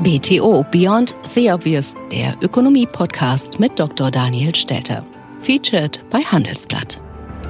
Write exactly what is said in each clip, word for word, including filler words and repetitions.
B T O Beyond the Obvious, der Ökonomie-Podcast mit Doktor Daniel Stelter. Featured bei Handelsblatt.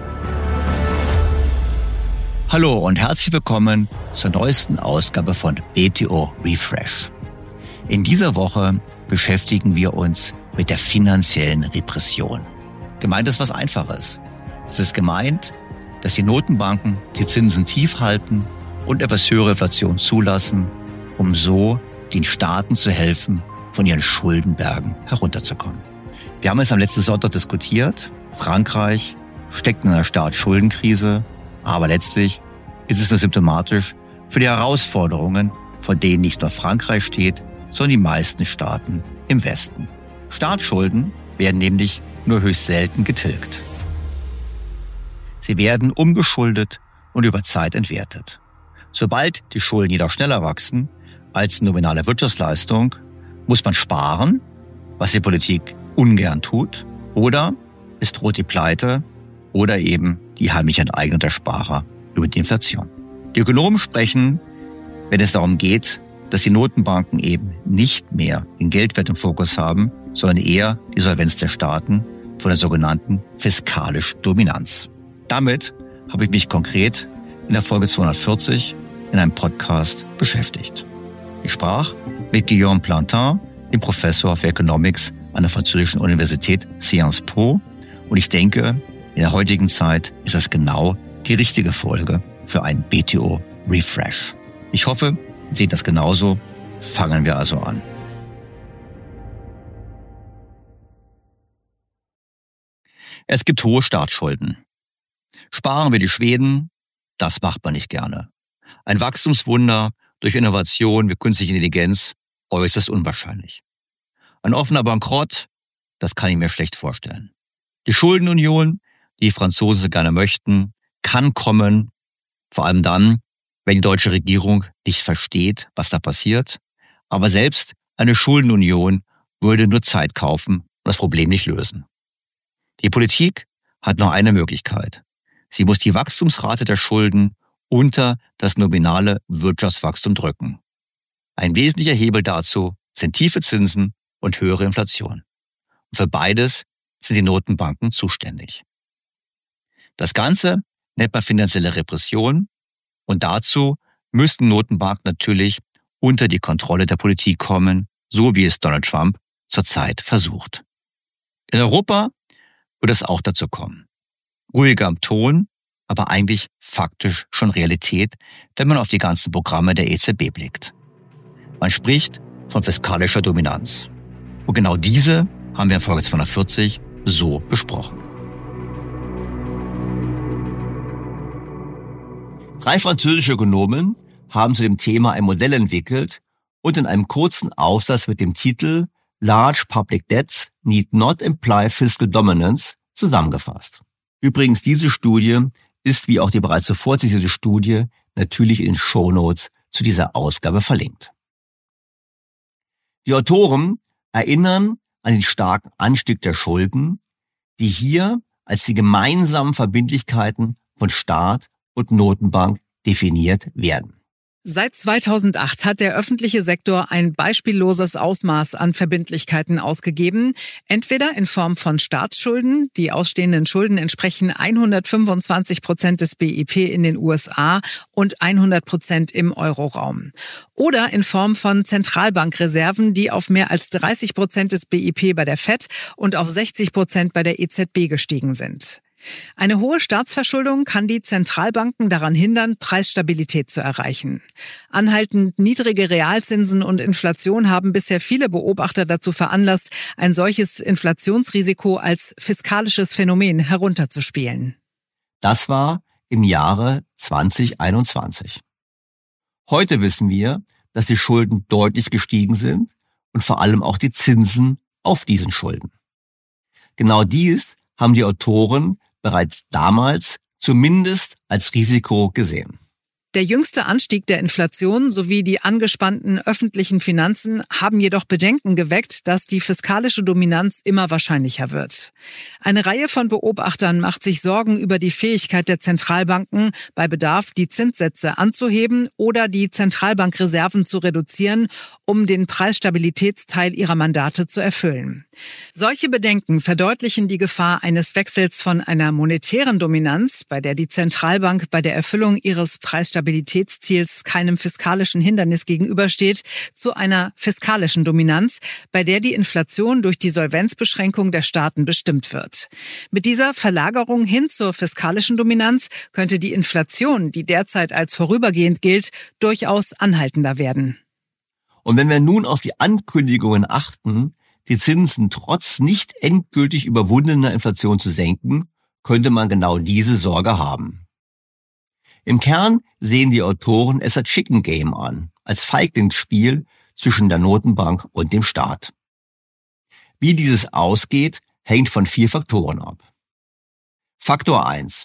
Hallo und herzlich willkommen zur neuesten Ausgabe von B T O Refresh. In dieser Woche beschäftigen wir uns mit der finanziellen Repression. Gemeint ist was Einfaches. Es ist gemeint, dass die Notenbanken die Zinsen tief halten und etwas höhere Inflation zulassen, um so den Staaten zu helfen, von ihren Schuldenbergen herunterzukommen. Wir haben es am letzten Sonntag diskutiert. Frankreich steckt in einer Staatsschuldenkrise, aber letztlich ist es nur symptomatisch für die Herausforderungen, vor denen nicht nur Frankreich steht, sondern die meisten Staaten im Westen. Staatsschulden werden nämlich nur höchst selten getilgt. Sie werden umgeschuldet und über Zeit entwertet. Sobald die Schulden jedoch schneller wachsen als nominale Wirtschaftsleistung, muss man sparen, was die Politik ungern tut, oder es droht die Pleite oder eben die heimliche Enteignung der Sparer über die Inflation. Die Ökonomen sprechen, wenn es darum geht, dass die Notenbanken eben nicht mehr den Geldwert im Fokus haben, sondern eher die Solvenz der Staaten, von der sogenannten fiskalischen Dominanz. Damit habe ich mich konkret in der Folge zweihundertvierzig in einem Podcast beschäftigt. Ich sprach mit Guillaume Plantin, dem Professor für Economics an der französischen Universität Sciences Po, und ich denke, in der heutigen Zeit ist das genau die richtige Folge für einen B T O Refresh. Ich hoffe, Sie sehen das genauso. Fangen wir also an. Es gibt hohe Staatsschulden. Sparen wir die Schweden? Das macht man nicht gerne. Ein Wachstumswunder durch Innovation wie künstliche Intelligenz äußerst unwahrscheinlich. Ein offener Bankrott? Das kann ich mir schlecht vorstellen. Die Schuldenunion, die die Franzosen so gerne möchten, kann kommen, vor allem dann, wenn die deutsche Regierung nicht versteht, was da passiert. Aber selbst eine Schuldenunion würde nur Zeit kaufen und das Problem nicht lösen. Die Politik hat nur eine Möglichkeit. Sie muss die Wachstumsrate der Schulden unter das nominale Wirtschaftswachstum drücken. Ein wesentlicher Hebel dazu sind tiefe Zinsen und höhere Inflation. Und für beides sind die Notenbanken zuständig. Das Ganze nennt man finanzielle Repression, und dazu müssten Notenbanken natürlich unter die Kontrolle der Politik kommen, so wie es Donald Trump zurzeit versucht. In Europa wird es auch dazu kommen. Ruhiger am Ton, aber eigentlich faktisch schon Realität, wenn man auf die ganzen Programme der E Z B blickt. Man spricht von fiskalischer Dominanz. Und genau diese haben wir in Folge zweihundertvierzig so besprochen. Drei französische Ökonomen haben zu dem Thema ein Modell entwickelt und in einem kurzen Aufsatz mit dem Titel Large Public Debts Need Not Imply Fiscal Dominance zusammengefasst. Übrigens, diese Studie ist, wie auch die bereits zuvor zitierte Studie, natürlich in den Shownotes zu dieser Ausgabe verlinkt. Die Autoren erinnern an den starken Anstieg der Schulden, die hier als die gemeinsamen Verbindlichkeiten von Staat und Notenbank definiert werden. Seit zweitausendacht hat der öffentliche Sektor ein beispielloses Ausmaß an Verbindlichkeiten ausgegeben, entweder in Form von Staatsschulden, die ausstehenden Schulden entsprechen hundertfünfundzwanzig Prozent des B I P in den U S A und hundert Prozent im Euroraum, oder in Form von Zentralbankreserven, die auf mehr als dreißig Prozent des B I P bei der Fed und auf sechzig Prozent bei der E Z B gestiegen sind. Eine hohe Staatsverschuldung kann die Zentralbanken daran hindern, Preisstabilität zu erreichen. Anhaltend niedrige Realzinsen und Inflation haben bisher viele Beobachter dazu veranlasst, ein solches Inflationsrisiko als fiskalisches Phänomen herunterzuspielen. Das war im Jahre zweitausendeinundzwanzig. Heute wissen wir, dass die Schulden deutlich gestiegen sind und vor allem auch die Zinsen auf diesen Schulden. Genau dies haben die Autoren bereits damals zumindest als Risiko gesehen. Der jüngste Anstieg der Inflation sowie die angespannten öffentlichen Finanzen haben jedoch Bedenken geweckt, dass die fiskalische Dominanz immer wahrscheinlicher wird. Eine Reihe von Beobachtern macht sich Sorgen über die Fähigkeit der Zentralbanken, bei Bedarf die Zinssätze anzuheben oder die Zentralbankreserven zu reduzieren, um den Preisstabilitätsteil ihrer Mandate zu erfüllen. Solche Bedenken verdeutlichen die Gefahr eines Wechsels von einer monetären Dominanz, bei der die Zentralbank bei der Erfüllung ihres Preisstabilitätsziels keinem fiskalischen Hindernis gegenübersteht, zu einer fiskalischen Dominanz, bei der die Inflation durch die Solvenzbeschränkung der Staaten bestimmt wird. Mit dieser Verlagerung hin zur fiskalischen Dominanz könnte die Inflation, die derzeit als vorübergehend gilt, durchaus anhaltender werden. Und wenn wir nun auf die Ankündigungen achten, die Zinsen trotz nicht endgültig überwundener Inflation zu senken, könnte man genau diese Sorge haben. Im Kern sehen die Autoren es als Chicken Game an, als Feiglingsspiel zwischen der Notenbank und dem Staat. Wie dieses ausgeht, hängt von vier Faktoren ab. Faktor eins.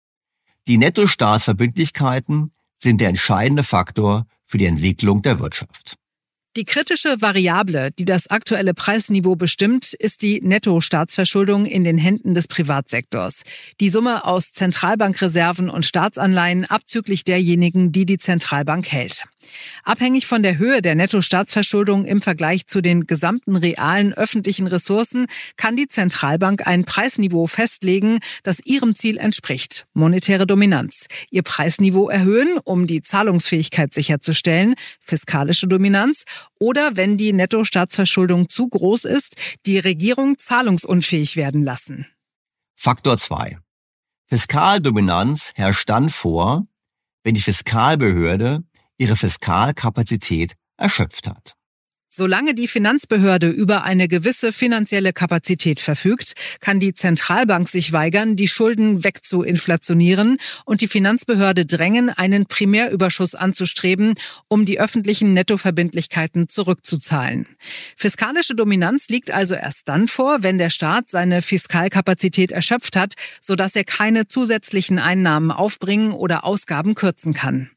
Die Nettostaatsverbindlichkeiten sind der entscheidende Faktor für die Entwicklung der Wirtschaft. Die kritische Variable, die das aktuelle Preisniveau bestimmt, ist die Nettostaatsverschuldung in den Händen des Privatsektors. Die Summe aus Zentralbankreserven und Staatsanleihen abzüglich derjenigen, die die Zentralbank hält. Abhängig von der Höhe der Nettostaatsverschuldung im Vergleich zu den gesamten realen öffentlichen Ressourcen kann die Zentralbank ein Preisniveau festlegen, das ihrem Ziel entspricht, monetäre Dominanz. Ihr Preisniveau erhöhen, um die Zahlungsfähigkeit sicherzustellen, fiskalische Dominanz, oder wenn die Nettostaatsverschuldung zu groß ist, die Regierung zahlungsunfähig werden lassen. Faktor zwei. Fiskaldominanz herrscht dann vor, wenn die Fiskalbehörde ihre Fiskalkapazität erschöpft hat. Solange die Finanzbehörde über eine gewisse finanzielle Kapazität verfügt, kann die Zentralbank sich weigern, die Schulden wegzuinflationieren und die Finanzbehörde drängen, einen Primärüberschuss anzustreben, um die öffentlichen Nettoverbindlichkeiten zurückzuzahlen. Fiskalische Dominanz liegt also erst dann vor, wenn der Staat seine Fiskalkapazität erschöpft hat, sodass er keine zusätzlichen Einnahmen aufbringen oder Ausgaben kürzen kann.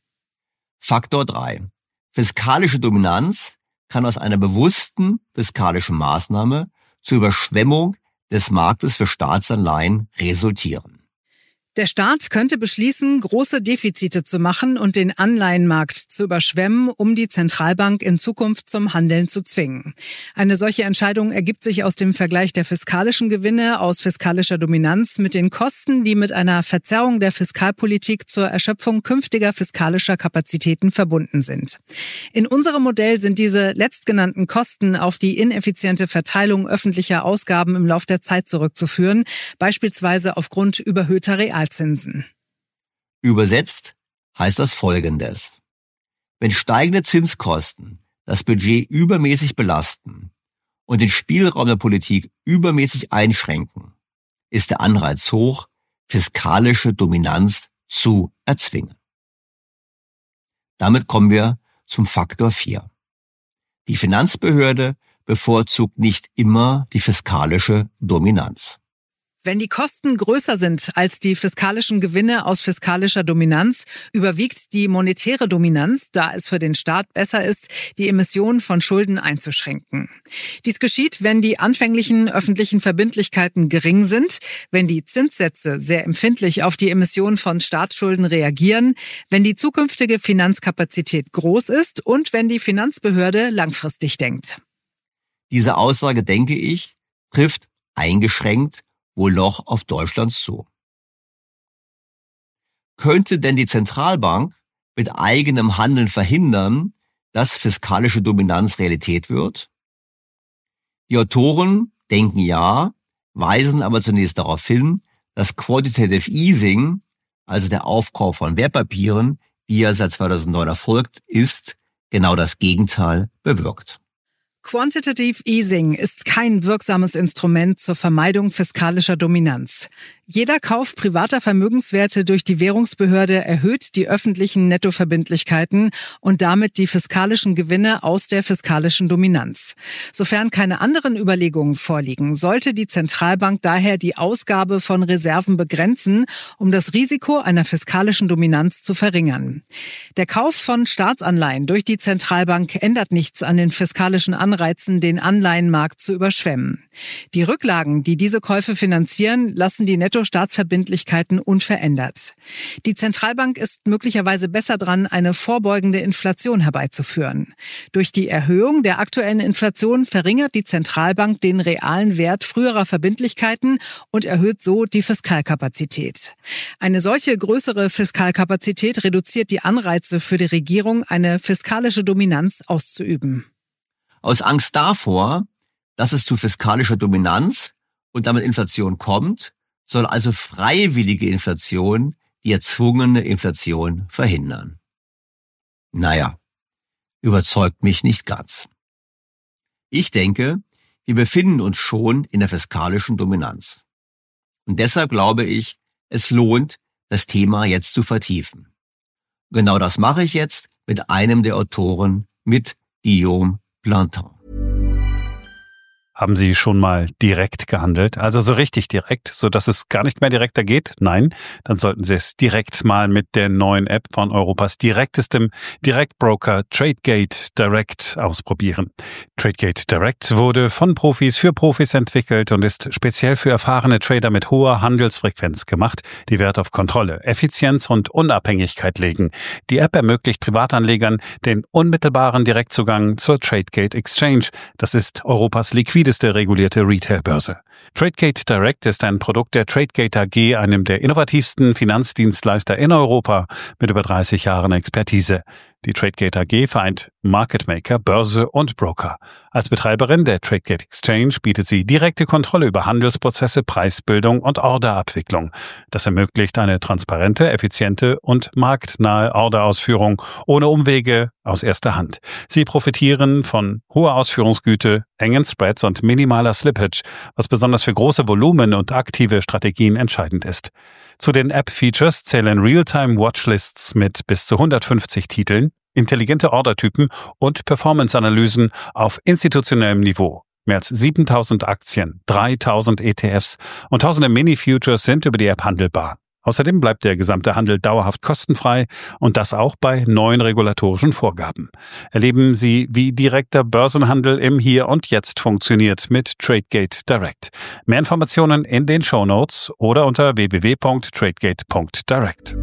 Faktor drei. Fiskalische Dominanz kann aus einer bewussten fiskalischen Maßnahme zur Überschwemmung des Marktes für Staatsanleihen resultieren. Der Staat könnte beschließen, große Defizite zu machen und den Anleihenmarkt zu überschwemmen, um die Zentralbank in Zukunft zum Handeln zu zwingen. Eine solche Entscheidung ergibt sich aus dem Vergleich der fiskalischen Gewinne aus fiskalischer Dominanz mit den Kosten, die mit einer Verzerrung der Fiskalpolitik zur Erschöpfung künftiger fiskalischer Kapazitäten verbunden sind. In unserem Modell sind diese letztgenannten Kosten auf die ineffiziente Verteilung öffentlicher Ausgaben im Lauf der Zeit zurückzuführen, beispielsweise aufgrund überhöhter Realzinsen. Zinsen. Übersetzt heißt das Folgendes. Wenn steigende Zinskosten das Budget übermäßig belasten und den Spielraum der Politik übermäßig einschränken, ist der Anreiz hoch, fiskalische Dominanz zu erzwingen. Damit kommen wir zum Faktor vier. Die Finanzbehörde bevorzugt nicht immer die fiskalische Dominanz. Wenn die Kosten größer sind als die fiskalischen Gewinne aus fiskalischer Dominanz, überwiegt die monetäre Dominanz, da es für den Staat besser ist, die Emission von Schulden einzuschränken. Dies geschieht, wenn die anfänglichen öffentlichen Verbindlichkeiten gering sind, wenn die Zinssätze sehr empfindlich auf die Emission von Staatsschulden reagieren, wenn die zukünftige Finanzkapazität groß ist und wenn die Finanzbehörde langfristig denkt. Diese Aussage, denke ich, trifft eingeschränkt wohl noch auf Deutschland zu. Könnte denn die Zentralbank mit eigenem Handeln verhindern, dass fiskalische Dominanz Realität wird? Die Autoren denken ja, weisen aber zunächst darauf hin, dass Quantitative Easing, also der Aufkauf von Wertpapieren, wie er seit zweitausendneun erfolgt ist, genau das Gegenteil bewirkt. Quantitative Easing ist kein wirksames Instrument zur Vermeidung fiskalischer Dominanz. Jeder Kauf privater Vermögenswerte durch die Währungsbehörde erhöht die öffentlichen Nettoverbindlichkeiten und damit die fiskalischen Gewinne aus der fiskalischen Dominanz. Sofern keine anderen Überlegungen vorliegen, sollte die Zentralbank daher die Ausgabe von Reserven begrenzen, um das Risiko einer fiskalischen Dominanz zu verringern. Der Kauf von Staatsanleihen durch die Zentralbank ändert nichts an den fiskalischen Anreizen, den Anleihenmarkt zu überschwemmen. Die Rücklagen, die diese Käufe finanzieren, lassen die Nettostaatsverbindlichkeiten unverändert. Die Zentralbank ist möglicherweise besser dran, eine vorbeugende Inflation herbeizuführen. Durch die Erhöhung der aktuellen Inflation verringert die Zentralbank den realen Wert früherer Verbindlichkeiten und erhöht so die Fiskalkapazität. Eine solche größere Fiskalkapazität reduziert die Anreize für die Regierung, eine fiskalische Dominanz auszuüben. Aus Angst davor, dass es zu fiskalischer Dominanz und damit Inflation kommt, soll also freiwillige Inflation die erzwungene Inflation verhindern. Naja, überzeugt mich nicht ganz. Ich denke, wir befinden uns schon in der fiskalischen Dominanz. Und deshalb glaube ich, es lohnt, das Thema jetzt zu vertiefen. Genau das mache ich jetzt mit einem der Autoren, mit Guillaume Plantin. Haben Sie schon mal direkt gehandelt? Also so richtig direkt, so dass es gar nicht mehr direkter geht? Nein, dann sollten Sie es direkt mal mit der neuen App von Europas direktestem Direktbroker Tradegate Direct ausprobieren. Tradegate Direct wurde von Profis für Profis entwickelt und ist speziell für erfahrene Trader mit hoher Handelsfrequenz gemacht, die Wert auf Kontrolle, Effizienz und Unabhängigkeit legen. Die App ermöglicht Privatanlegern den unmittelbaren Direktzugang zur Tradegate Exchange. Das ist Europas liquideste regulierte Retailbörse. Tradegate Direct ist ein Produkt der Tradegate A G, einem der innovativsten Finanzdienstleister in Europa mit über dreißig Jahren Expertise. Die Tradegate A G vereint Market Maker, Börse und Broker. Als Betreiberin der Tradegate Exchange bietet sie direkte Kontrolle über Handelsprozesse, Preisbildung und Orderabwicklung. Das ermöglicht eine transparente, effiziente und marktnahe Orderausführung ohne Umwege aus erster Hand. Sie profitieren von hoher Ausführungsgüte, engen Spreads und minimaler Slippage, was besonders für große Volumen und aktive Strategien entscheidend ist. Zu den App-Features zählen Realtime-Watchlists mit bis zu hundertfünfzig Titeln, intelligente Ordertypen und Performance-Analysen auf institutionellem Niveau. Mehr als siebentausend Aktien, dreitausend E T Fs und tausende Mini-Futures sind über die App handelbar. Außerdem bleibt der gesamte Handel dauerhaft kostenfrei und das auch bei neuen regulatorischen Vorgaben. Erleben Sie, wie direkter Börsenhandel im Hier und Jetzt funktioniert mit Tradegate Direct. Mehr Informationen in den Shownotes oder unter w w w punkt tradegate punkt direct.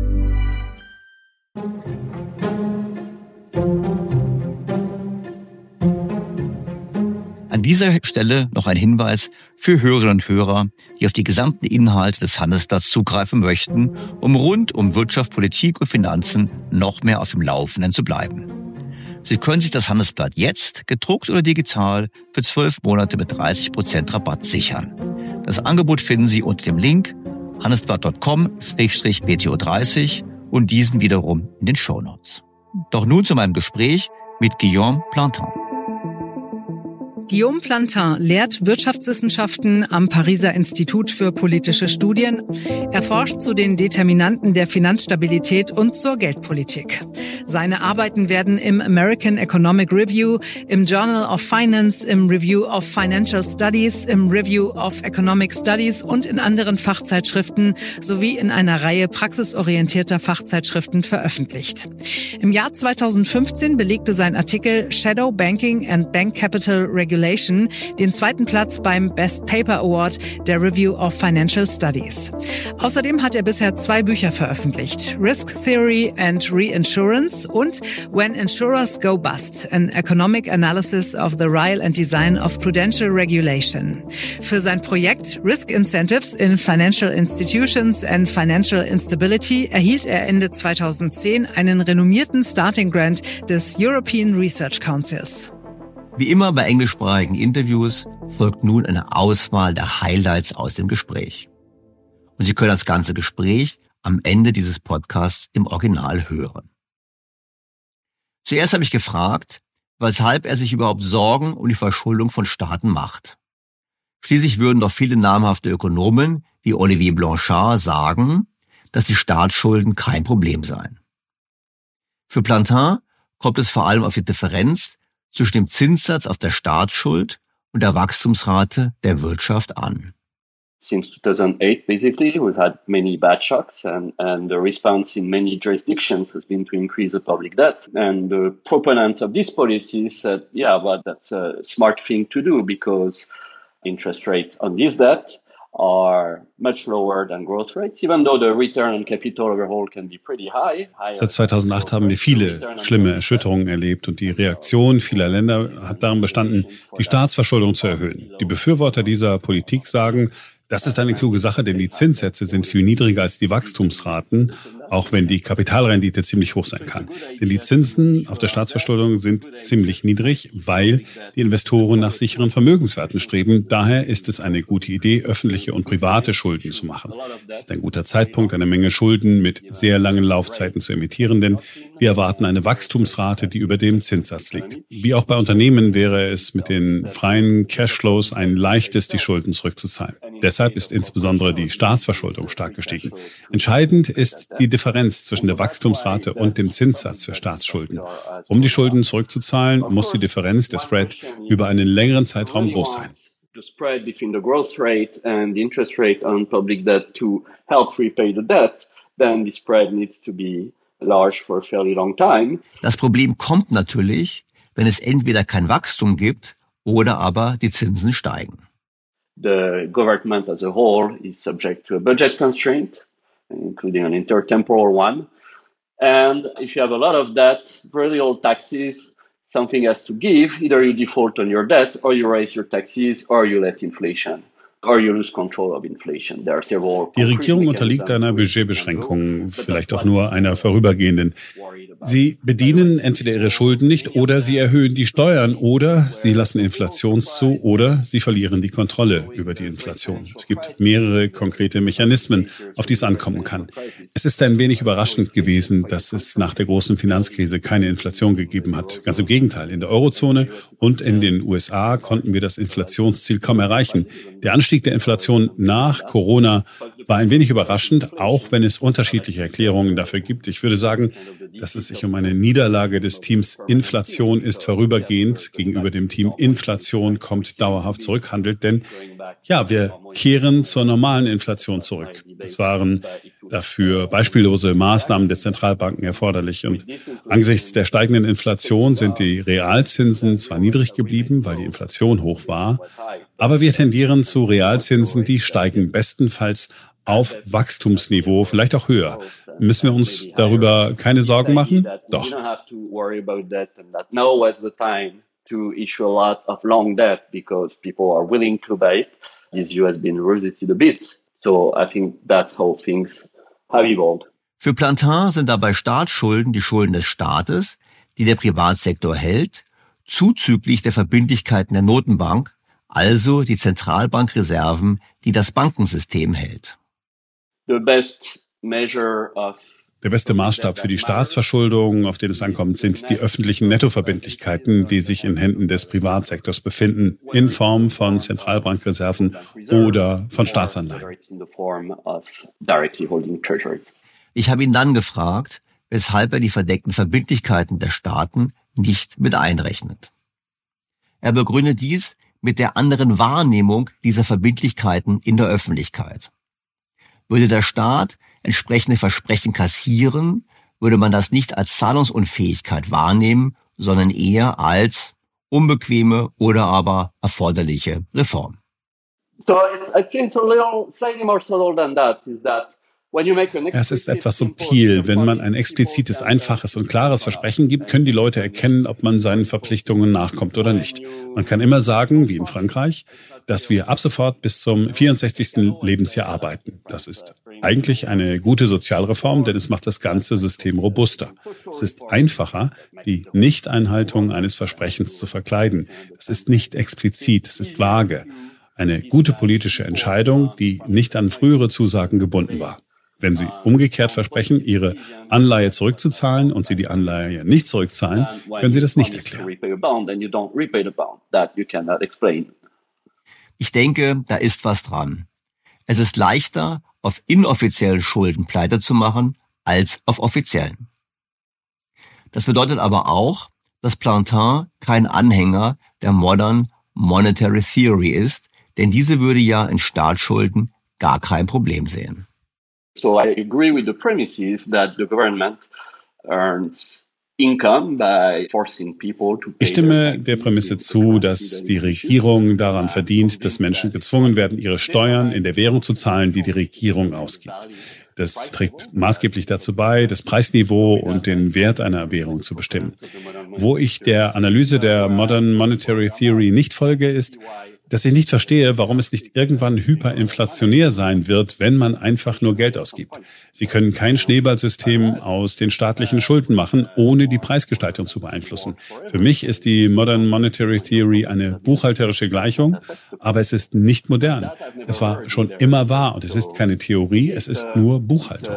An dieser Stelle noch ein Hinweis für Hörerinnen und Hörer, die auf die gesamten Inhalte des Handelsblatts zugreifen möchten, um rund um Wirtschaft, Politik und Finanzen noch mehr auf dem Laufenden zu bleiben. Sie können sich das Handelsblatt jetzt, gedruckt oder digital, für zwölf Monate mit dreißig Prozent Rabatt sichern. Das Angebot finden Sie unter dem Link handelsblatt punkt com slash b t o dreißig und diesen wiederum in den Shownotes. Doch nun zu meinem Gespräch mit Guillaume Plantin. Guillaume Plantin lehrt Wirtschaftswissenschaften am Pariser Institut für politische Studien. Er forscht zu den Determinanten der Finanzstabilität und zur Geldpolitik. Seine Arbeiten werden im American Economic Review, im Journal of Finance, im Review of Financial Studies, im Review of Economic Studies und in anderen Fachzeitschriften sowie in einer Reihe praxisorientierter Fachzeitschriften veröffentlicht. Im Jahr zweitausendfünfzehn belegte sein Artikel Shadow Banking and Bank Capital Regulation den zweiten Platz beim Best Paper Award der Review of Financial Studies. Außerdem hat er bisher zwei Bücher veröffentlicht: Risk Theory and Reinsurance und When Insurers Go Bust, an Economic Analysis of the Ryle and Design of Prudential Regulation. Für sein Projekt Risk Incentives in Financial Institutions and Financial Instability erhielt er Ende zweitausendzehn einen renommierten Starting Grant des European Research Councils. Wie immer bei englischsprachigen Interviews folgt nun eine Auswahl der Highlights aus dem Gespräch. Und Sie können das ganze Gespräch am Ende dieses Podcasts im Original hören. Zuerst habe ich gefragt, weshalb er sich überhaupt Sorgen um die Verschuldung von Staaten macht. Schließlich würden doch viele namhafte Ökonomen wie Olivier Blanchard sagen, dass die Staatsschulden kein Problem seien. Für Plantin kommt es vor allem auf die Differenz zwischen dem Zinssatz auf der Staatsschuld und der Wachstumsrate der Wirtschaft an. Since two thousand eight, basically, we've had many bad shocks, and, and the response in many jurisdictions has been to increase the public debt. And the proponents of this policy said, yeah, but that's a smart thing to do because interest rates on this debt are much lower than growth rates, even though the return on capital overall can be pretty high. Seit zweitausendacht haben wir viele schlimme Erschütterungen erlebt und die Reaktion vieler Länder hat darin bestanden, die Staatsverschuldung zu erhöhen. Die Befürworter dieser Politik sagen, das ist eine kluge Sache, denn die Zinssätze sind viel niedriger als die Wachstumsraten, auch wenn die Kapitalrendite ziemlich hoch sein kann. Denn die Zinsen auf der Staatsverschuldung sind ziemlich niedrig, weil die Investoren nach sicheren Vermögenswerten streben. Daher ist es eine gute Idee, öffentliche und private Schulden zu machen. Es ist ein guter Zeitpunkt, eine Menge Schulden mit sehr langen Laufzeiten zu emittieren, denn wir erwarten eine Wachstumsrate, die über dem Zinssatz liegt. Wie auch bei Unternehmen wäre es mit den freien Cashflows ein leichtes, die Schulden zurückzuzahlen. Deshalb ist insbesondere die Staatsverschuldung stark gestiegen. Entscheidend ist die Differenz zwischen der Wachstumsrate und dem Zinssatz für Staatsschulden. Um die Schulden zurückzuzahlen, muss die Differenz, der Spread, über einen längeren Zeitraum groß sein. The spread between the growth rate and the interest rate on public debt to help repay the debt, then the spread needs to be large for a fairly long time. Das Problem kommt natürlich, wenn es entweder kein Wachstum gibt oder aber die Zinsen steigen. The government as a whole is subject to a budget constraint, including an intertemporal one. And if you have a lot of debt, very little taxes, something has to give. Either you default on your debt, or you raise your taxes, or you let inflation, or you lose control of inflation. There are several. Die Regierung unterliegt einer Budgetbeschränkung, vielleicht auch nur einer vorübergehenden. Sie bedienen entweder ihre Schulden nicht oder sie erhöhen die Steuern oder sie lassen Inflation zu oder sie verlieren die Kontrolle über die Inflation. Es gibt mehrere konkrete Mechanismen, auf die es ankommen kann. Es ist ein wenig überraschend gewesen, dass es nach der großen Finanzkrise keine Inflation gegeben hat. Ganz im Gegenteil, in der Eurozone und in den U S A konnten wir das Inflationsziel kaum erreichen. Der Anstieg der Inflation nach Corona war ein wenig überraschend, auch wenn es unterschiedliche Erklärungen dafür gibt. Ich würde sagen, dass es sich um eine Niederlage des Teams Inflation ist vorübergehend gegenüber dem Team Inflation kommt dauerhaft zurück handelt. Denn ja, wir kehren zur normalen Inflation zurück. Es waren dafür beispiellose Maßnahmen der Zentralbanken erforderlich. Und angesichts der steigenden Inflation sind die Realzinsen zwar niedrig geblieben, weil die Inflation hoch war, aber wir tendieren zu Realzinsen, die steigen bestenfalls auf Wachstumsniveau, vielleicht auch höher. Müssen wir uns darüber keine Sorgen machen? Doch. To issue a lot of long debt because people are willing to buy it. This view has been revisited a bit. So I think that's how things have evolved. Für Plantin sind dabei Staatsschulden die Schulden des Staates, die der Privatsektor hält, zuzüglich der Verbindlichkeiten der Notenbank, also die Zentralbankreserven, die das Bankensystem hält. The best measure of Der beste Maßstab für die Staatsverschuldung, auf den es ankommt, sind die öffentlichen Nettoverbindlichkeiten, die sich in Händen des Privatsektors befinden, in Form von Zentralbankreserven oder von Staatsanleihen. Ich habe ihn dann gefragt, weshalb er die verdeckten Verbindlichkeiten der Staaten nicht mit einrechnet. Er begründet dies mit der anderen Wahrnehmung dieser Verbindlichkeiten in der Öffentlichkeit. Würde der Staat entsprechende Versprechen kassieren, würde man das nicht als Zahlungsunfähigkeit wahrnehmen, sondern eher als unbequeme oder aber erforderliche Reform. So it's, I think it's a little slightly more subtle than that. Is that Es ist etwas subtil. Wenn man ein explizites, einfaches und klares Versprechen gibt, können die Leute erkennen, ob man seinen Verpflichtungen nachkommt oder nicht. Man kann immer sagen, wie in Frankreich, dass wir ab sofort bis zum vierundsechzigsten Lebensjahr arbeiten. Das ist eigentlich eine gute Sozialreform, denn es macht das ganze System robuster. Es ist einfacher, die Nichteinhaltung eines Versprechens zu verkleiden. Das ist nicht explizit, es ist vage. Eine gute politische Entscheidung, die nicht an frühere Zusagen gebunden war. Wenn Sie umgekehrt versprechen, Ihre Anleihe zurückzuzahlen und Sie die Anleihe nicht zurückzahlen, können Sie das nicht erklären. Ich denke, da ist was dran. Es ist leichter, auf inoffiziellen Schulden pleite zu machen, als auf offiziellen. Das bedeutet aber auch, dass Plantin kein Anhänger der Modern Monetary Theory ist, denn diese würde ja in Staatsschulden gar kein Problem sehen. So I agree with the premises that the government earns income by forcing people to pay. Ich stimme der Prämisse zu, dass die Regierung daran verdient, dass Menschen gezwungen werden, ihre Steuern in der Währung zu zahlen, die die Regierung ausgibt. Das trägt maßgeblich dazu bei, das Preisniveau und den Wert einer Währung zu bestimmen. Wo ich der Analyse der Modern Monetary Theory nicht folge, ist, dass ich nicht verstehe, warum es nicht irgendwann hyperinflationär sein wird, wenn man einfach nur Geld ausgibt. Sie können kein Schneeballsystem aus den staatlichen Schulden machen, ohne die Preisgestaltung zu beeinflussen. Für mich ist die Modern Monetary Theory eine buchhalterische Gleichung, aber es ist nicht modern. Es war schon immer wahr und es ist keine Theorie, es ist nur Buchhaltung.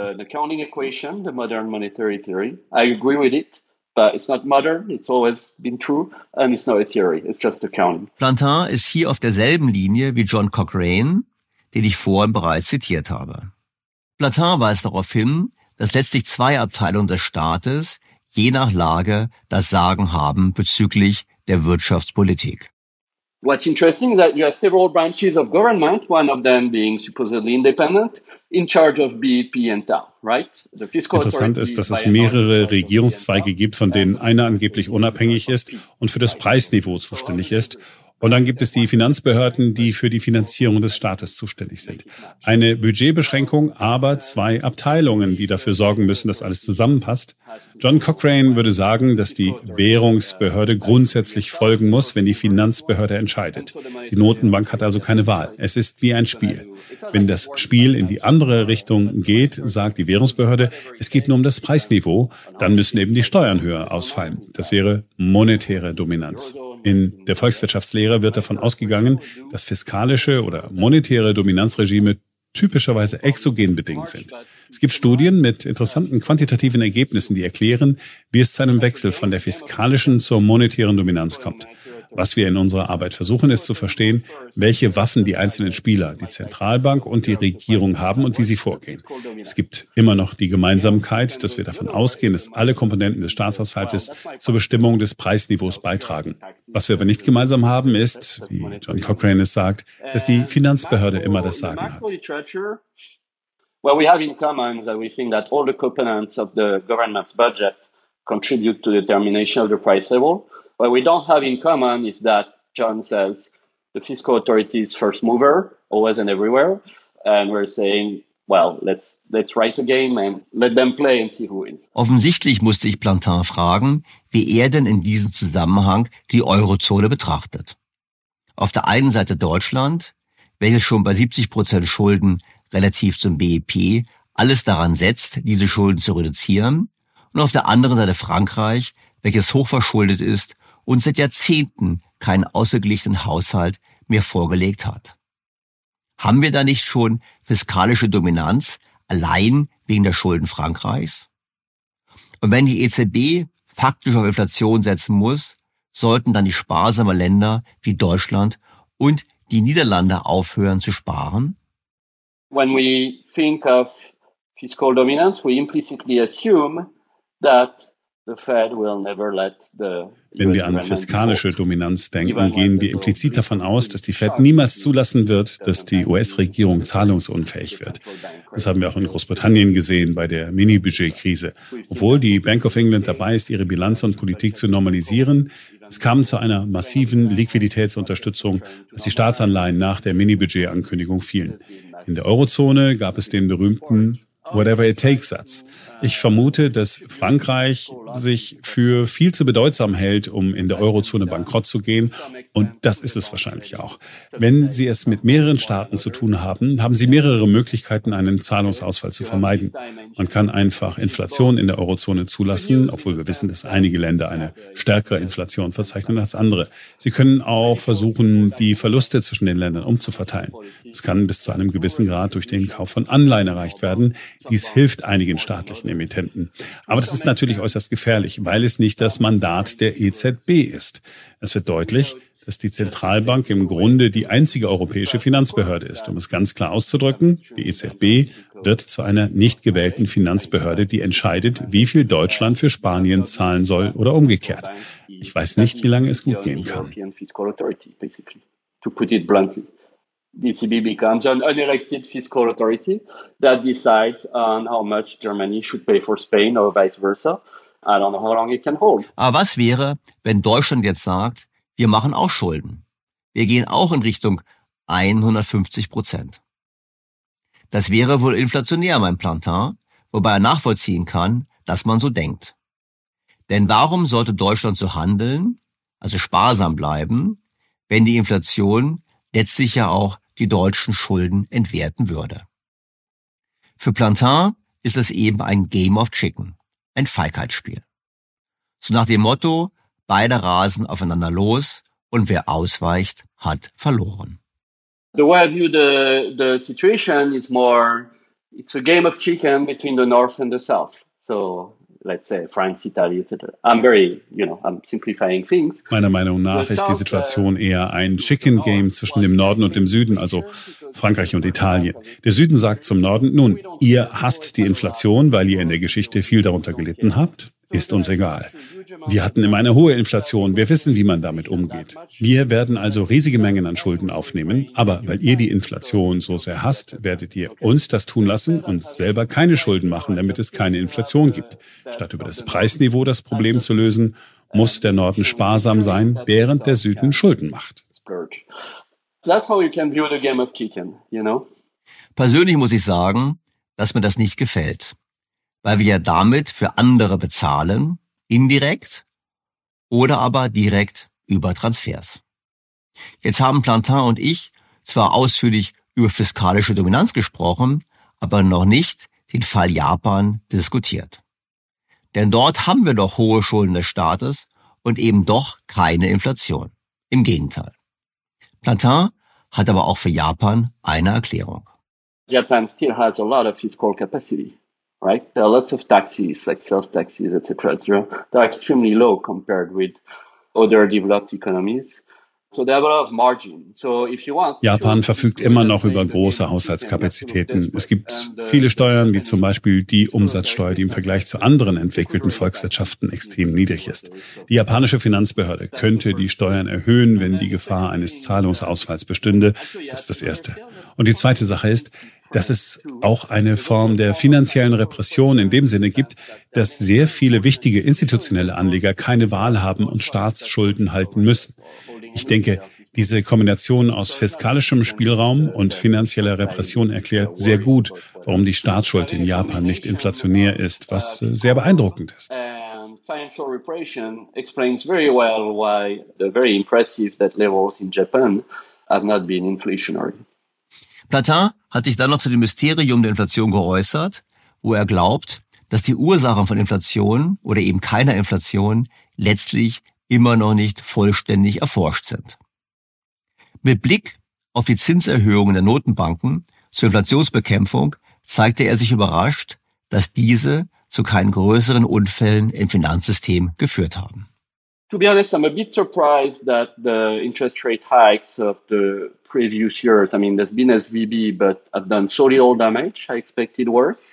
But it's not modern, it's always been true, and it's not a theory, it's just accounting. Plantin ist hier auf derselben Linie wie John Cochrane, den ich vorhin bereits zitiert habe. Plantin weist darauf hin, dass letztlich zwei Abteilungen des Staates je nach Lage das Sagen haben bezüglich der Wirtschaftspolitik. What's interesting is that you have several branches of government, one of them being supposedly independent, in charge of B E P and T A, right? The fiscal Interessant ist, dass es mehrere Regierungszweige gibt, von denen einer angeblich unabhängig ist und für das Preisniveau zuständig ist. Und dann gibt es die Finanzbehörden, die für die Finanzierung des Staates zuständig sind. Eine Budgetbeschränkung, aber zwei Abteilungen, die dafür sorgen müssen, dass alles zusammenpasst. John Cochrane würde sagen, dass die Währungsbehörde grundsätzlich folgen muss, wenn die Finanzbehörde entscheidet. Die Notenbank hat also keine Wahl. Es ist wie ein Spiel. Wenn das Spiel in die andere Richtung geht, sagt die Währungsbehörde, es geht nur um das Preisniveau, dann müssen eben die Steuern höher ausfallen. Das wäre monetäre Dominanz. In der Volkswirtschaftslehre wird davon ausgegangen, dass fiskalische oder monetäre Dominanzregime typischerweise exogen bedingt sind. Es gibt Studien mit interessanten quantitativen Ergebnissen, die erklären, wie es zu einem Wechsel von der fiskalischen zur monetären Dominanz kommt. Was wir in unserer Arbeit versuchen, ist zu verstehen, welche Waffen die einzelnen Spieler, die Zentralbank und die Regierung haben und wie sie vorgehen. Es gibt immer noch die Gemeinsamkeit, dass wir davon ausgehen, dass alle Komponenten des Staatshaushaltes zur Bestimmung des Preisniveaus beitragen. Was wir aber nicht gemeinsam haben, ist, wie John Cochrane es sagt, dass die Finanzbehörde immer das Sagen hat. What we have in common is that we think that all the components of the government's budget contribute to the determination of the price level. What we don't have in common is that John says the fiscal authority is first mover, always and everywhere, and we're saying, well, let's let's write a game and let them play and see who wins. Offensichtlich musste ich Plantin fragen, wie er denn in diesem Zusammenhang die Eurozone betrachtet. Auf der einen Seite Deutschland, welches schon bei siebzig Prozent Schulden relativ zum B E P alles daran setzt, diese Schulden zu reduzieren, und auf der anderen Seite Frankreich, welches hochverschuldet ist und seit Jahrzehnten keinen ausgeglichenen Haushalt mehr vorgelegt hat. Haben wir da nicht schon fiskalische Dominanz allein wegen der Schulden Frankreichs? Und wenn die E Z B faktisch auf Inflation setzen muss, sollten dann die sparsamen Länder wie Deutschland und die Niederlande aufhören zu sparen? When we think of fiscal dominance, we implicitly assume that the Fed will never let the Wenn wir an fiskalische Dominanz denken, gehen wir implizit davon aus, dass die Fed niemals zulassen wird, dass die U S-Regierung zahlungsunfähig wird. Das haben wir auch in Großbritannien gesehen bei der Mini-Budget-Krise. Obwohl die Bank of England dabei ist, ihre Bilanz und Politik zu normalisieren, es kam zu einer massiven Liquiditätsunterstützung, als die Staatsanleihen nach der Mini-Budget-Ankündigung fielen. In der Eurozone gab es den berühmten Whatever it takes Satz. Ich vermute, dass Frankreich sich für viel zu bedeutsam hält, um in der Eurozone bankrott zu gehen. Und das ist es wahrscheinlich auch. Wenn Sie es mit mehreren Staaten zu tun haben, haben Sie mehrere Möglichkeiten, einen Zahlungsausfall zu vermeiden. Man kann einfach Inflation in der Eurozone zulassen, obwohl wir wissen, dass einige Länder eine stärkere Inflation verzeichnen als andere. Sie können auch versuchen, die Verluste zwischen den Ländern umzuverteilen. Das kann bis zu einem gewissen Grad durch den Kauf von Anleihen erreicht werden. Dies hilft einigen staatlichen Emittenten. Aber das ist natürlich äußerst gefährlich, weil es nicht das Mandat der E Z B ist. Es wird deutlich, dass die Zentralbank im Grunde die einzige europäische Finanzbehörde ist. Um es ganz klar auszudrücken, die E Z B wird zu einer nicht gewählten Finanzbehörde, die entscheidet, wie viel Deutschland für Spanien zahlen soll oder umgekehrt. Ich weiß nicht, wie lange es gut gehen kann. The E C B becomes an unelected fiscal authority that decides on how much Germany should pay for Spain or vice versa. I don't know how long it can hold. Aber was wäre, wenn Deutschland jetzt sagt, wir machen auch Schulden? Wir gehen auch in Richtung hundertfünfzig Prozent. Das wäre wohl inflationär, mein Plantin, wobei er nachvollziehen kann, dass man so denkt. Denn warum sollte Deutschland so handeln, also sparsam bleiben, wenn die Inflation letztlich ja auch die deutschen Schulden entwerten würde? Für Plantin ist es eben ein Game of Chicken, ein Feigheitsspiel. So nach dem Motto, beide rasen aufeinander los und wer ausweicht, hat verloren. The way I view the, the situation is more, it's a game of chicken between the North and the South. So let's say France, Italy, et cetera. I'm very, you know, I'm simplifying things. Meiner Meinung nach ist die Situation eher ein Chicken Game zwischen dem Norden und dem Süden, also Frankreich und Italien. Der Süden sagt zum Norden, nun, ihr hasst die Inflation, weil ihr in der Geschichte viel darunter gelitten habt. Ist uns egal. Wir hatten immer eine hohe Inflation. Wir wissen, wie man damit umgeht. Wir werden also riesige Mengen an Schulden aufnehmen. Aber weil ihr die Inflation so sehr hasst, werdet ihr uns das tun lassen und selber keine Schulden machen, damit es keine Inflation gibt. Statt über das Preisniveau das Problem zu lösen, muss der Norden sparsam sein, während der Süden Schulden macht. Persönlich muss ich sagen, dass mir das nicht gefällt, weil wir ja damit für andere bezahlen, indirekt oder aber direkt über Transfers. Jetzt haben Plantin und ich zwar ausführlich über fiskalische Dominanz gesprochen, aber noch nicht den Fall Japan diskutiert. Denn dort haben wir doch hohe Schulden des Staates und eben doch keine Inflation. Im Gegenteil. Plantin hat aber auch für Japan eine Erklärung. Japan still has a lot of fiscal capacity. Right? There are lots of taxes, like sales taxes, et cetera, et cetera. They're extremely low compared with other developed economies. So they have a lot of margin. So if you want, Japan verfügt immer noch über große Haushaltskapazitäten. Es gibt viele Steuern, wie zum Beispiel die Umsatzsteuer, die im Vergleich zu anderen entwickelten Volkswirtschaften extrem niedrig ist. Die japanische Finanzbehörde könnte die Steuern erhöhen, wenn die Gefahr eines Zahlungsausfalls bestünde. Das ist das Erste. Und die zweite Sache ist, dass es auch eine Form der finanziellen Repression in dem Sinne gibt, dass sehr viele wichtige institutionelle Anleger keine Wahl haben und Staatsschulden halten müssen. Ich denke, diese Kombination aus fiskalischem Spielraum und finanzieller Repression erklärt sehr gut, warum die Staatsschuld in Japan nicht inflationär ist, was sehr beeindruckend ist. Financial repression explains very well why the very impressive debt levels in Japan have not been inflationary. Plantin hat sich dann noch zu dem Mysterium der Inflation geäußert, wo er glaubt, dass die Ursachen von Inflation oder eben keiner Inflation letztlich immer noch nicht vollständig erforscht sind. Mit Blick auf die Zinserhöhungen der Notenbanken zur Inflationsbekämpfung zeigte er sich überrascht, dass diese zu keinen größeren Unfällen im Finanzsystem geführt haben. To be honest, I'm a bit surprised that the interest rate hikes of the previous years, I mean, there's been S V B, but have done so little damage. I expected worse.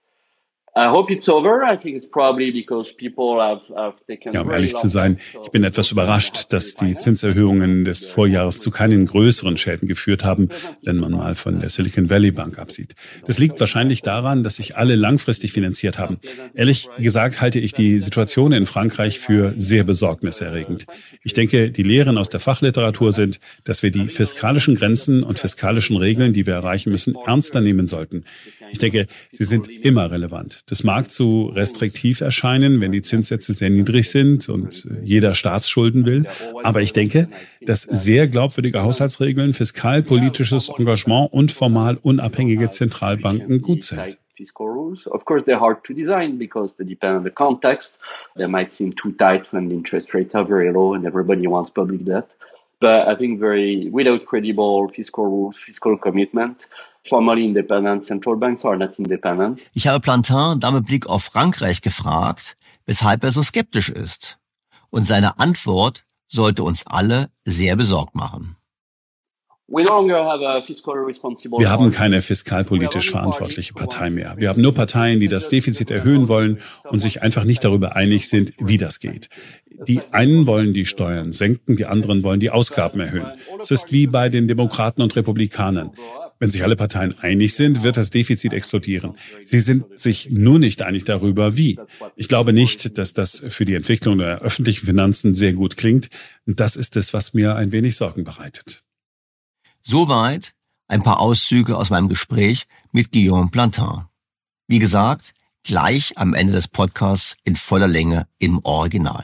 I hope it's over. I think it's probably because people have, have taken. Ja, um ehrlich zu sein, ich bin etwas überrascht, dass die Zinserhöhungen des Vorjahres zu keinen größeren Schäden geführt haben, wenn man mal von der Silicon Valley Bank absieht. Das liegt wahrscheinlich daran, dass sich alle langfristig finanziert haben. Ehrlich gesagt halte ich die Situation in Frankreich für sehr besorgniserregend. Ich denke, die Lehren aus der Fachliteratur sind, dass wir die fiskalischen Grenzen und fiskalischen Regeln, die wir erreichen müssen, ernster nehmen sollten. Ich denke, sie sind immer relevant. Das mag zu restriktiv erscheinen, wenn die Zinssätze sehr niedrig sind und jeder Staatsschulden will. Aber ich denke, dass sehr glaubwürdige Haushaltsregeln, fiskalpolitisches Engagement und formal unabhängige Zentralbanken gut sind. Fiscal rules, of course, they're hard to design because they depend on the context. They might seem too tight when the interest rates are very low and everybody wants public debt. But I think very, without credible fiscal rules, fiscal commitment, formally independent central banks are not independent. Ich habe Plantin da mit Blick auf Frankreich gefragt, weshalb er so skeptisch ist. Und seine Antwort sollte uns alle sehr besorgt machen. Wir haben keine fiskalpolitisch verantwortliche Partei mehr. Wir haben nur Parteien, die das Defizit erhöhen wollen und sich einfach nicht darüber einig sind, wie das geht. Die einen wollen die Steuern senken, die anderen wollen die Ausgaben erhöhen. Es ist wie bei den Demokraten und Republikanern. Wenn sich alle Parteien einig sind, wird das Defizit explodieren. Sie sind sich nur nicht einig darüber, wie. Ich glaube nicht, dass das für die Entwicklung der öffentlichen Finanzen sehr gut klingt. Und das ist es, was mir ein wenig Sorgen bereitet. Soweit ein paar Auszüge aus meinem Gespräch mit Guillaume Plantin. Wie gesagt, gleich am Ende des Podcasts in voller Länge im Original.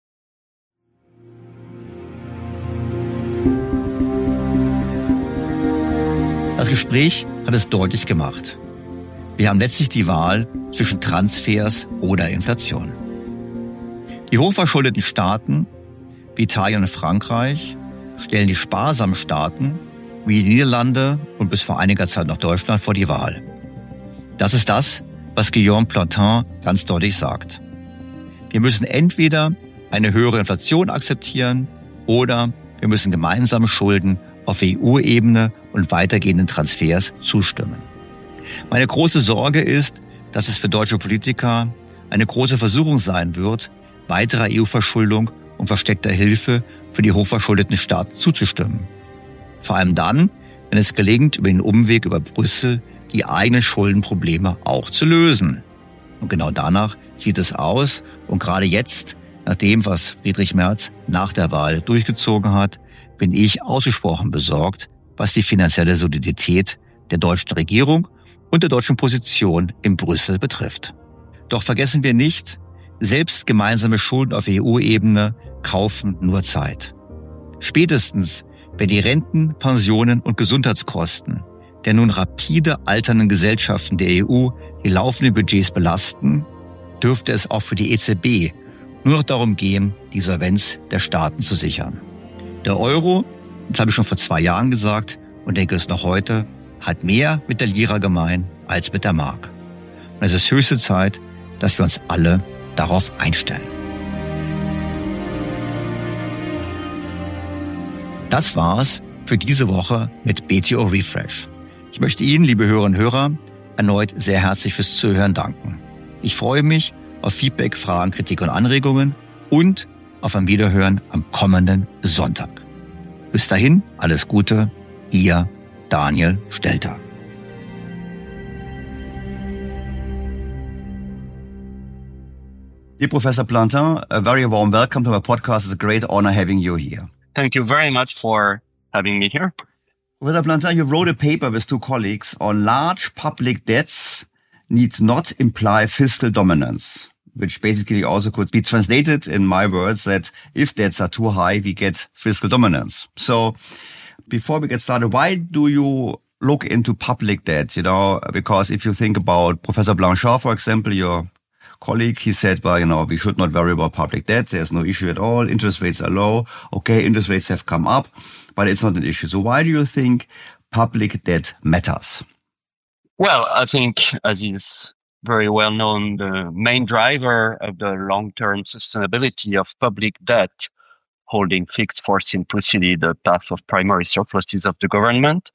Das Gespräch hat es deutlich gemacht. Wir haben letztlich die Wahl zwischen Transfers oder Inflation. Die hochverschuldeten Staaten wie Italien und Frankreich stellen die sparsamen Staaten wie die Niederlande und bis vor einiger Zeit noch Deutschland vor die Wahl. Das ist das, was Guillaume Plantin ganz deutlich sagt. Wir müssen entweder eine höhere Inflation akzeptieren oder wir müssen gemeinsame Schulden auf E U-Ebene und weitergehenden Transfers zustimmen. Meine große Sorge ist, dass es für deutsche Politiker eine große Versuchung sein wird, weiterer E U-Verschuldung und versteckter Hilfe für die hochverschuldeten Staaten zuzustimmen. Vor allem dann, wenn es gelingt, über den Umweg über Brüssel die eigenen Schuldenprobleme auch zu lösen. Und genau danach sieht es aus. Und gerade jetzt, nach dem, was Friedrich Merz nach der Wahl durchgezogen hat, bin ich ausgesprochen besorgt, was die finanzielle Solidität der deutschen Regierung und der deutschen Position in Brüssel betrifft. Doch vergessen wir nicht, selbst gemeinsame Schulden auf E U-Ebene kaufen nur Zeit. Spätestens, wenn die Renten, Pensionen und Gesundheitskosten der nun rapide alternden Gesellschaften der E U die laufenden Budgets belasten, dürfte es auch für die E Z B nur noch darum gehen, die Solvenz der Staaten zu sichern. Der Euro, das habe ich schon vor zwei Jahren gesagt und denke es noch heute, hat mehr mit der Lira gemein als mit der Mark. Und es ist höchste Zeit, dass wir uns alle darauf einstellen. Das war's für diese Woche mit B T O Refresh. Ich möchte Ihnen, liebe Hörerinnen und Hörer, erneut sehr herzlich fürs Zuhören danken. Ich freue mich auf Feedback, Fragen, Kritik und Anregungen und auf ein Wiederhören am kommenden Sonntag. Bis dahin, alles Gute, Ihr Daniel Stelter. Dear Professor Plantin, a very warm welcome to my podcast. It's a great honor having you here. Thank you very much for having me here. Professor Plantin, you wrote a paper with two colleagues on large public debts need not imply fiscal dominance, which basically also could be translated in my words that if debts are too high, we get fiscal dominance. So before we get started, why do you look into public debt? You know, because if you think about Professor Blanchard, for example, your colleague, he said, well, you know, we should not worry about public debt. There's no issue at all. Interest rates are low. Okay, interest rates have come up, but it's not an issue. So why do you think public debt matters? Well, I think, as is very well known, the main driver of the long-term sustainability of public debt holding fixed for simplicity the path of primary surpluses of the government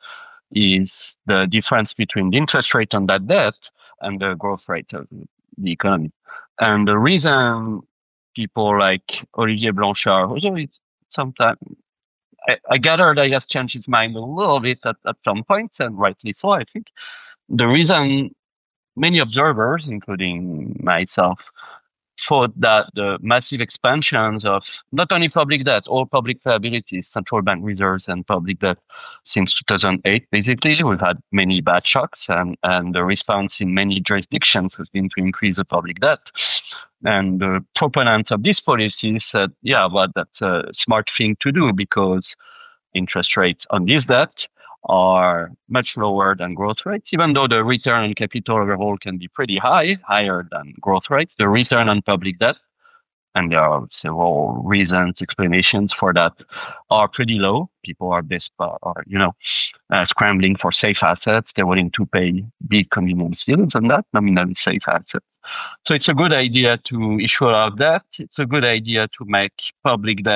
is the difference between the interest rate on that debt and the growth rate of the economy. And the reason people like Olivier Blanchard, although it's sometimes, I, I gather that he has changed his mind a little bit at, at some points, and rightly so, I think. The reason many observers, including myself, thought that the massive expansions of not only public debt, all public liabilities, central bank reserves and public debt since two thousand eight, basically, we've had many bad shocks, and, and the response in many jurisdictions has been to increase the public debt. And the proponents of this policy said, yeah, but that's a smart thing to do because interest rates on this debt are much lower than growth rates, even though the return on capital overall can be pretty high, higher than growth rates. The return on public debt, and there are several reasons, explanations for that, are pretty low. People are, best, are you know, uh, scrambling for safe assets. They're willing to pay big convenience yields on that, nominally safe assets. So it's a good idea to issue a lot of debt. It's a good idea to make public debt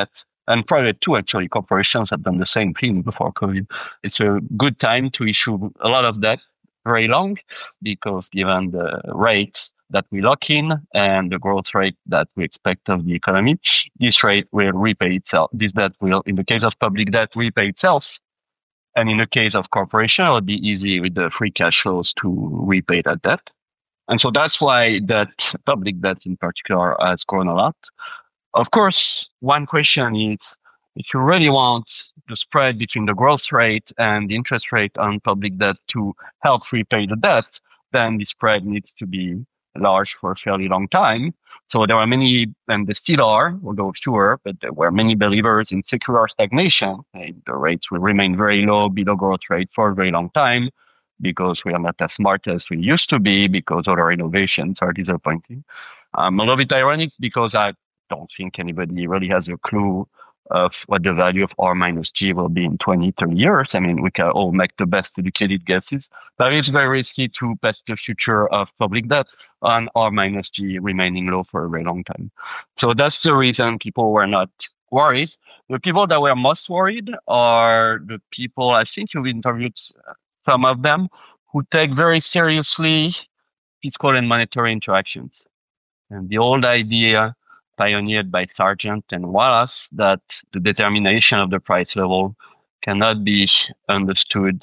and private too, actually. Corporations have done the same thing before COVID. It's a good time to issue a lot of debt very long, because given the rates that we lock in and the growth rate that we expect of the economy, this rate will repay itself. This debt will, in the case of public debt, repay itself. And in the case of corporation, it would be easy with the free cash flows to repay that debt. And so that's why that public debt in particular has grown a lot. Of course, one question is, if you really want the spread between the growth rate and the interest rate on public debt to help repay the debt, then the spread needs to be large for a fairly long time. So there are many, and there still are, although fewer, but there were many believers in secular stagnation. The rates will remain very low, below growth rate for a very long time, because we are not as smart as we used to be, because other innovations are disappointing. I'm a little bit ironic because I don't think anybody really has a clue of what the value of R minus G will be in twenty, thirty years. I mean, we can all make the best educated guesses, but it's very risky to bet the future of public debt on R minus G remaining low for a very long time. So that's the reason people were not worried. The people that were most worried are the people, I think you've interviewed some of them, who take very seriously fiscal and monetary interactions. And the old idea pioneered by Sargent and Wallace that the determination of the price level cannot be understood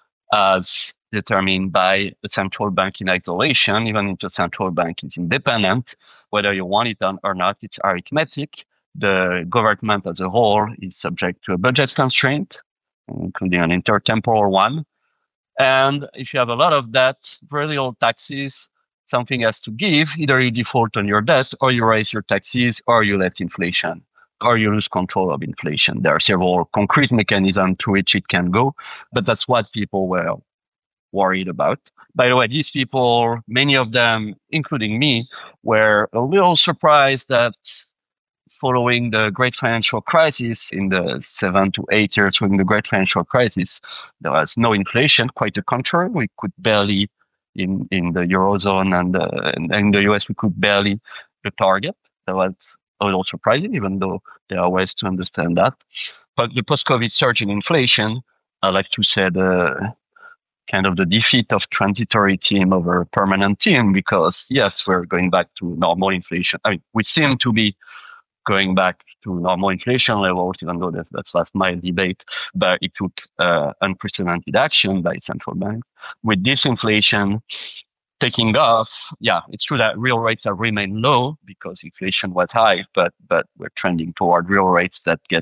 as determined by the central bank in isolation, even if the central bank is independent, whether you want it or not, it's arithmetic. The government as a whole is subject to a budget constraint, including an intertemporal one. And if you have a lot of debt, very little taxes, something has to give. Either you default on your debt, or you raise your taxes, or you let inflation, or you lose control of inflation. There are several concrete mechanisms to which it can go, but that's what people were worried about. By the way, these people, many of them, including me, were a little surprised that following the great financial crisis, in the seven to eight years following the great financial crisis, there was no inflation. Quite the contrary, we could barely, in, in the Eurozone and, uh, and in the U S, we could barely the target. That was a little surprising, even though there are ways to understand that. But the post-COVID surge in inflation, I like to say the kind of the defeat of transitory team over permanent team, because yes, we're going back to normal inflation. I mean, we seem to be going back to normal inflation levels, even though that's, that's last mile debate, but it took uh, unprecedented action by central banks. With disinflation taking off, yeah, it's true that real rates have remained low because inflation was high, but but we're trending toward real rates that get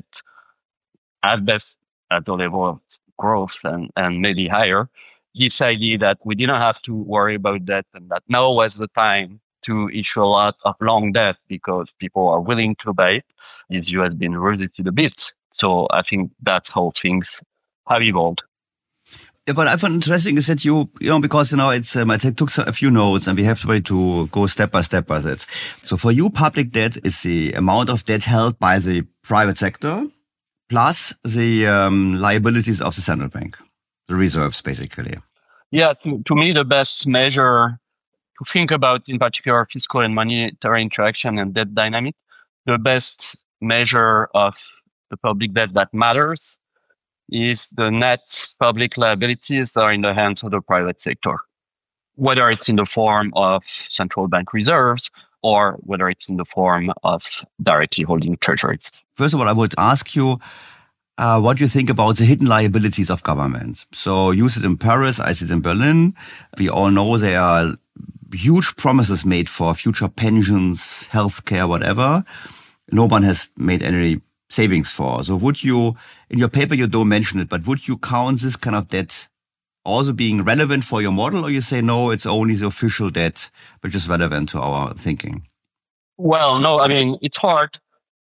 at best at the level of growth and, and maybe higher. This idea that we didn't have to worry about that and that now was the time to issue a lot of long debt because people are willing to buy it, this view has been revisited a bit. So I think that's how things have evolved. Yeah, what I found interesting is that you, you know, because, you know, it's, um, I took a few notes and we have to try to go step by step by that. So for you, public debt is the amount of debt held by the private sector plus the um, liabilities of the central bank, the reserves, basically. Yeah, to, to me, the best measure to think about, in particular, fiscal and monetary interaction and debt dynamic, the best measure of the public debt that matters is the net public liabilities that are in the hands of the private sector, whether it's in the form of central bank reserves or whether it's in the form of directly holding treasuries. First of all, I would ask you, uh, what do you think about the hidden liabilities of government? So you sit in Paris, I sit in Berlin. We all know there are huge promises made for future pensions, healthcare, whatever. No one has made any savings for. So would you, in your paper, you don't mention it, but would you count this kind of debt also being relevant for your model, or you say, no, it's only the official debt, which is relevant to our thinking? Well, no, I mean, it's hard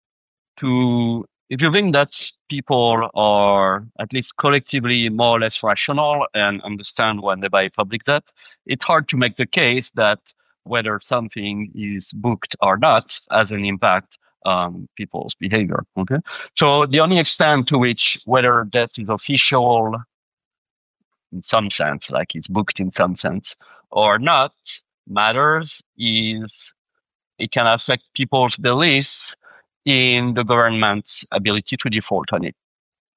to, if you think that people are at least collectively more or less rational and understand when they buy public debt, it's hard to make the case that whether something is booked or not has an impact on people's behavior. Okay, so the only extent to which whether debt is official in some sense, like it's booked in some sense or not, matters is it can affect people's beliefs in the government's ability to default on it.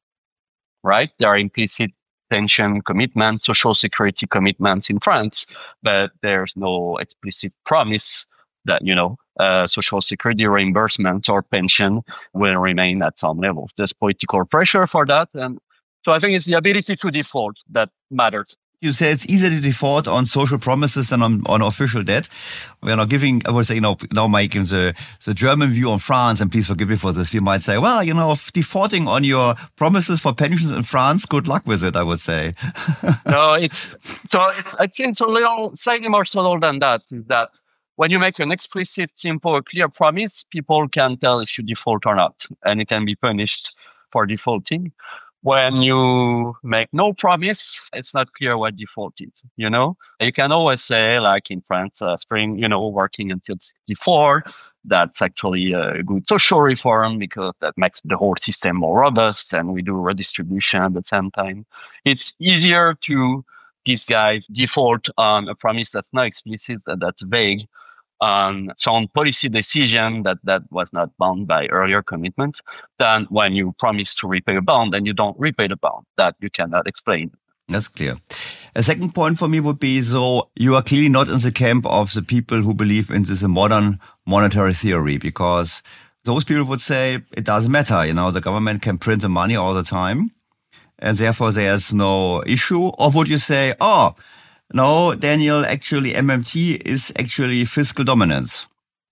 Right? There are implicit pension commitments, social security commitments in France, but there's no explicit promise that, you know, uh, social security reimbursement or pension will remain at some level. There's political pressure for that. And so I think it's the ability to default that matters. You say it's easier to default on social promises than on, on official debt. We are now giving, I would say, you know, now making the, the German view on France, and please forgive me for this. We might say, well, you know, defaulting on your promises for pensions in France, good luck with it, I would say. No, it's, so it's, I think it's a little, slightly more subtle than that, is that when you make an explicit, simple, clear promise, people can tell if you default or not, and it can be punished for defaulting. When you make no promise, it's not clear what default is, you know? You can always say, like in France, uh, spring, you know, working until sixty-four, that's actually a good social reform because that makes the whole system more robust and we do redistribution at the same time. It's easier to disguise default on a promise that's not explicit, and that's vague, on some policy decision that, that was not bound by earlier commitments, than when you promise to repay a bond and you don't repay the bond that you cannot explain. That's clear. A second point for me would be, so you are clearly not in the camp of the people who believe in this modern monetary theory, because those people would say it doesn't matter. You know, the government can print the money all the time and therefore there's no issue. Or would you say, oh, no, Daniel, actually M M T is actually fiscal dominance?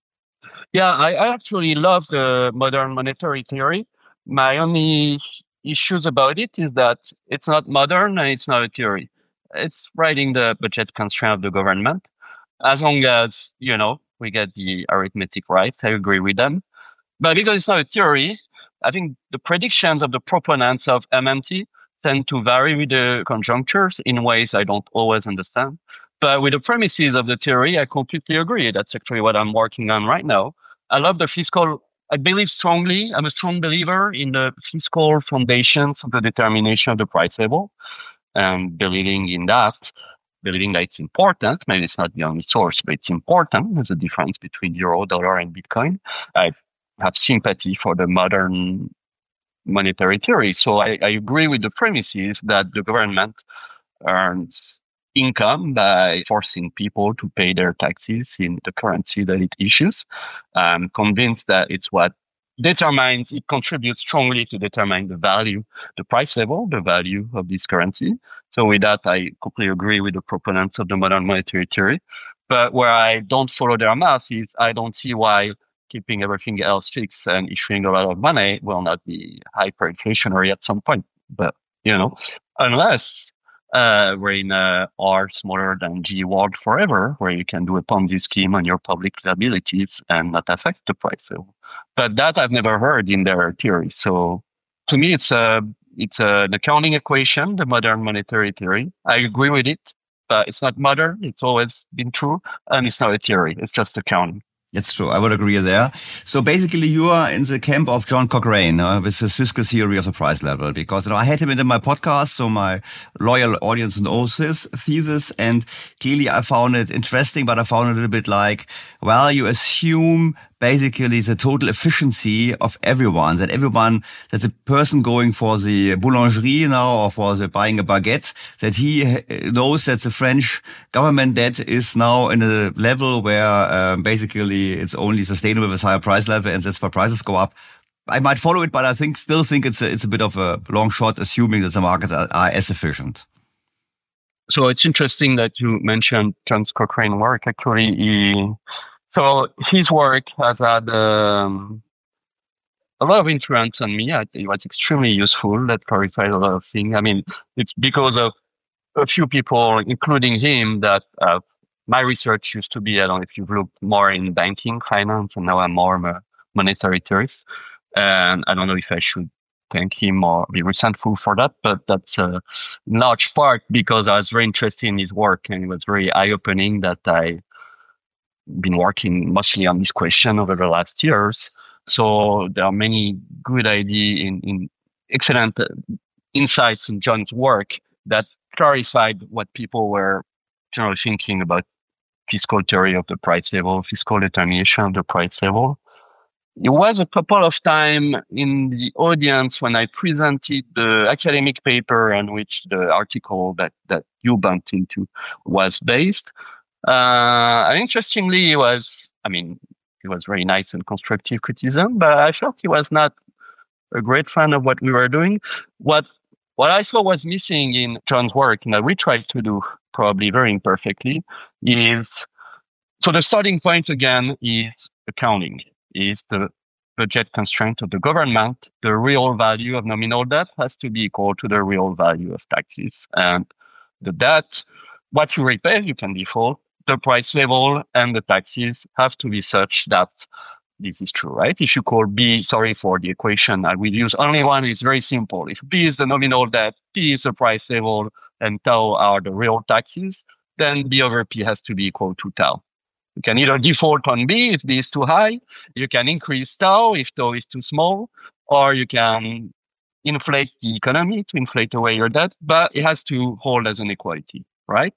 Yeah, I, I actually love the modern monetary theory. My only issues about it is that it's not modern and it's not a theory. It's writing the budget constraint of the government. As long as, you know, we get the arithmetic right, I agree with them. But because it's not a theory, I think the predictions of the proponents of M M T tend to vary with the conjunctures in ways I don't always understand. But with the premises of the theory, I completely agree. That's actually what I'm working on right now. I love the fiscal, I believe strongly, I'm a strong believer in the fiscal foundations of the determination of the price level. And believing in that, believing that it's important, maybe it's not the only source, but it's important. There's a difference between euro, dollar, and Bitcoin. I have sympathy for the modern monetary theory. So I, I agree with the premises that the government earns income by forcing people to pay their taxes in the currency that it issues. I'm convinced that it's what determines, it contributes strongly to determine the value, the price level, the value of this currency. So with that, I completely agree with the proponents of the modern monetary theory. But where I don't follow their math is I don't see why keeping everything else fixed and issuing a lot of money will not be hyperinflationary at some point. But, you know, unless uh, we're in a R smaller than G world forever, where you can do a Ponzi scheme on your public liabilities and not affect the price level. But that I've never heard in their theory. So to me, it's a, it's a, an accounting equation, the modern monetary theory. I agree with it, but it's not modern. It's always been true. And it's not a theory. It's just accounting. That's true. I would agree there. So basically, you are in the camp of John Cochrane uh, with his fiscal theory of the price level, because you know I had him in my podcast, so my loyal audience knows his thesis, and clearly I found it interesting, but I found it a little bit like, well, you assume basically the total efficiency of everyone, that everyone, that the person going for the boulangerie now or for the buying a baguette, that he knows that the French government debt is now in a level where um, basically it's only sustainable with higher price level, and that's why prices go up. I might follow it, but I think still think it's a, it's a bit of a long shot assuming that the markets are, are as efficient. So it's interesting that you mentioned John Cochrane work. Actually, he, so his work has had um, a lot of influence on me. It was extremely useful. That clarified a lot of things. I mean, it's because of a few people, including him, that uh, my research used to be, I don't know if you've looked more in banking, finance, and now I'm more of a monetary theorist. And I don't know if I should thank him or be resentful for that, but that's a large part because I was very interested in his work, and it was very eye-opening that I've been working mostly on this question over the last years. So there are many good ideas in, in excellent insights in John's work that clarified what people were generally thinking about fiscal theory of the price level, fiscal determination of the price level. it was a couple of times in the audience when I presented the academic paper on which the article that, that you bumped into was based. Uh, and interestingly, it was, I mean, it was very nice and constructive criticism, but I felt he was not a great fan of what we were doing. What what I saw was missing in John's work, and that we tried to do probably very imperfectly, is, so the starting point again is accounting, is the budget constraint of the government. The real value of nominal debt has to be equal to the real value of taxes. And the debt, what you repay, you can default. The price level and the taxes have to be such that this is true, right? If you call B, sorry for the equation, I will use only one. It's very simple. If B is the nominal debt, P is the price level, and tau are the real taxes, then B over P has to be equal to tau. You can either default on B if B is too high, you can increase tau if tau is too small, or you can inflate the economy to inflate away your debt, but it has to hold as an equality, right?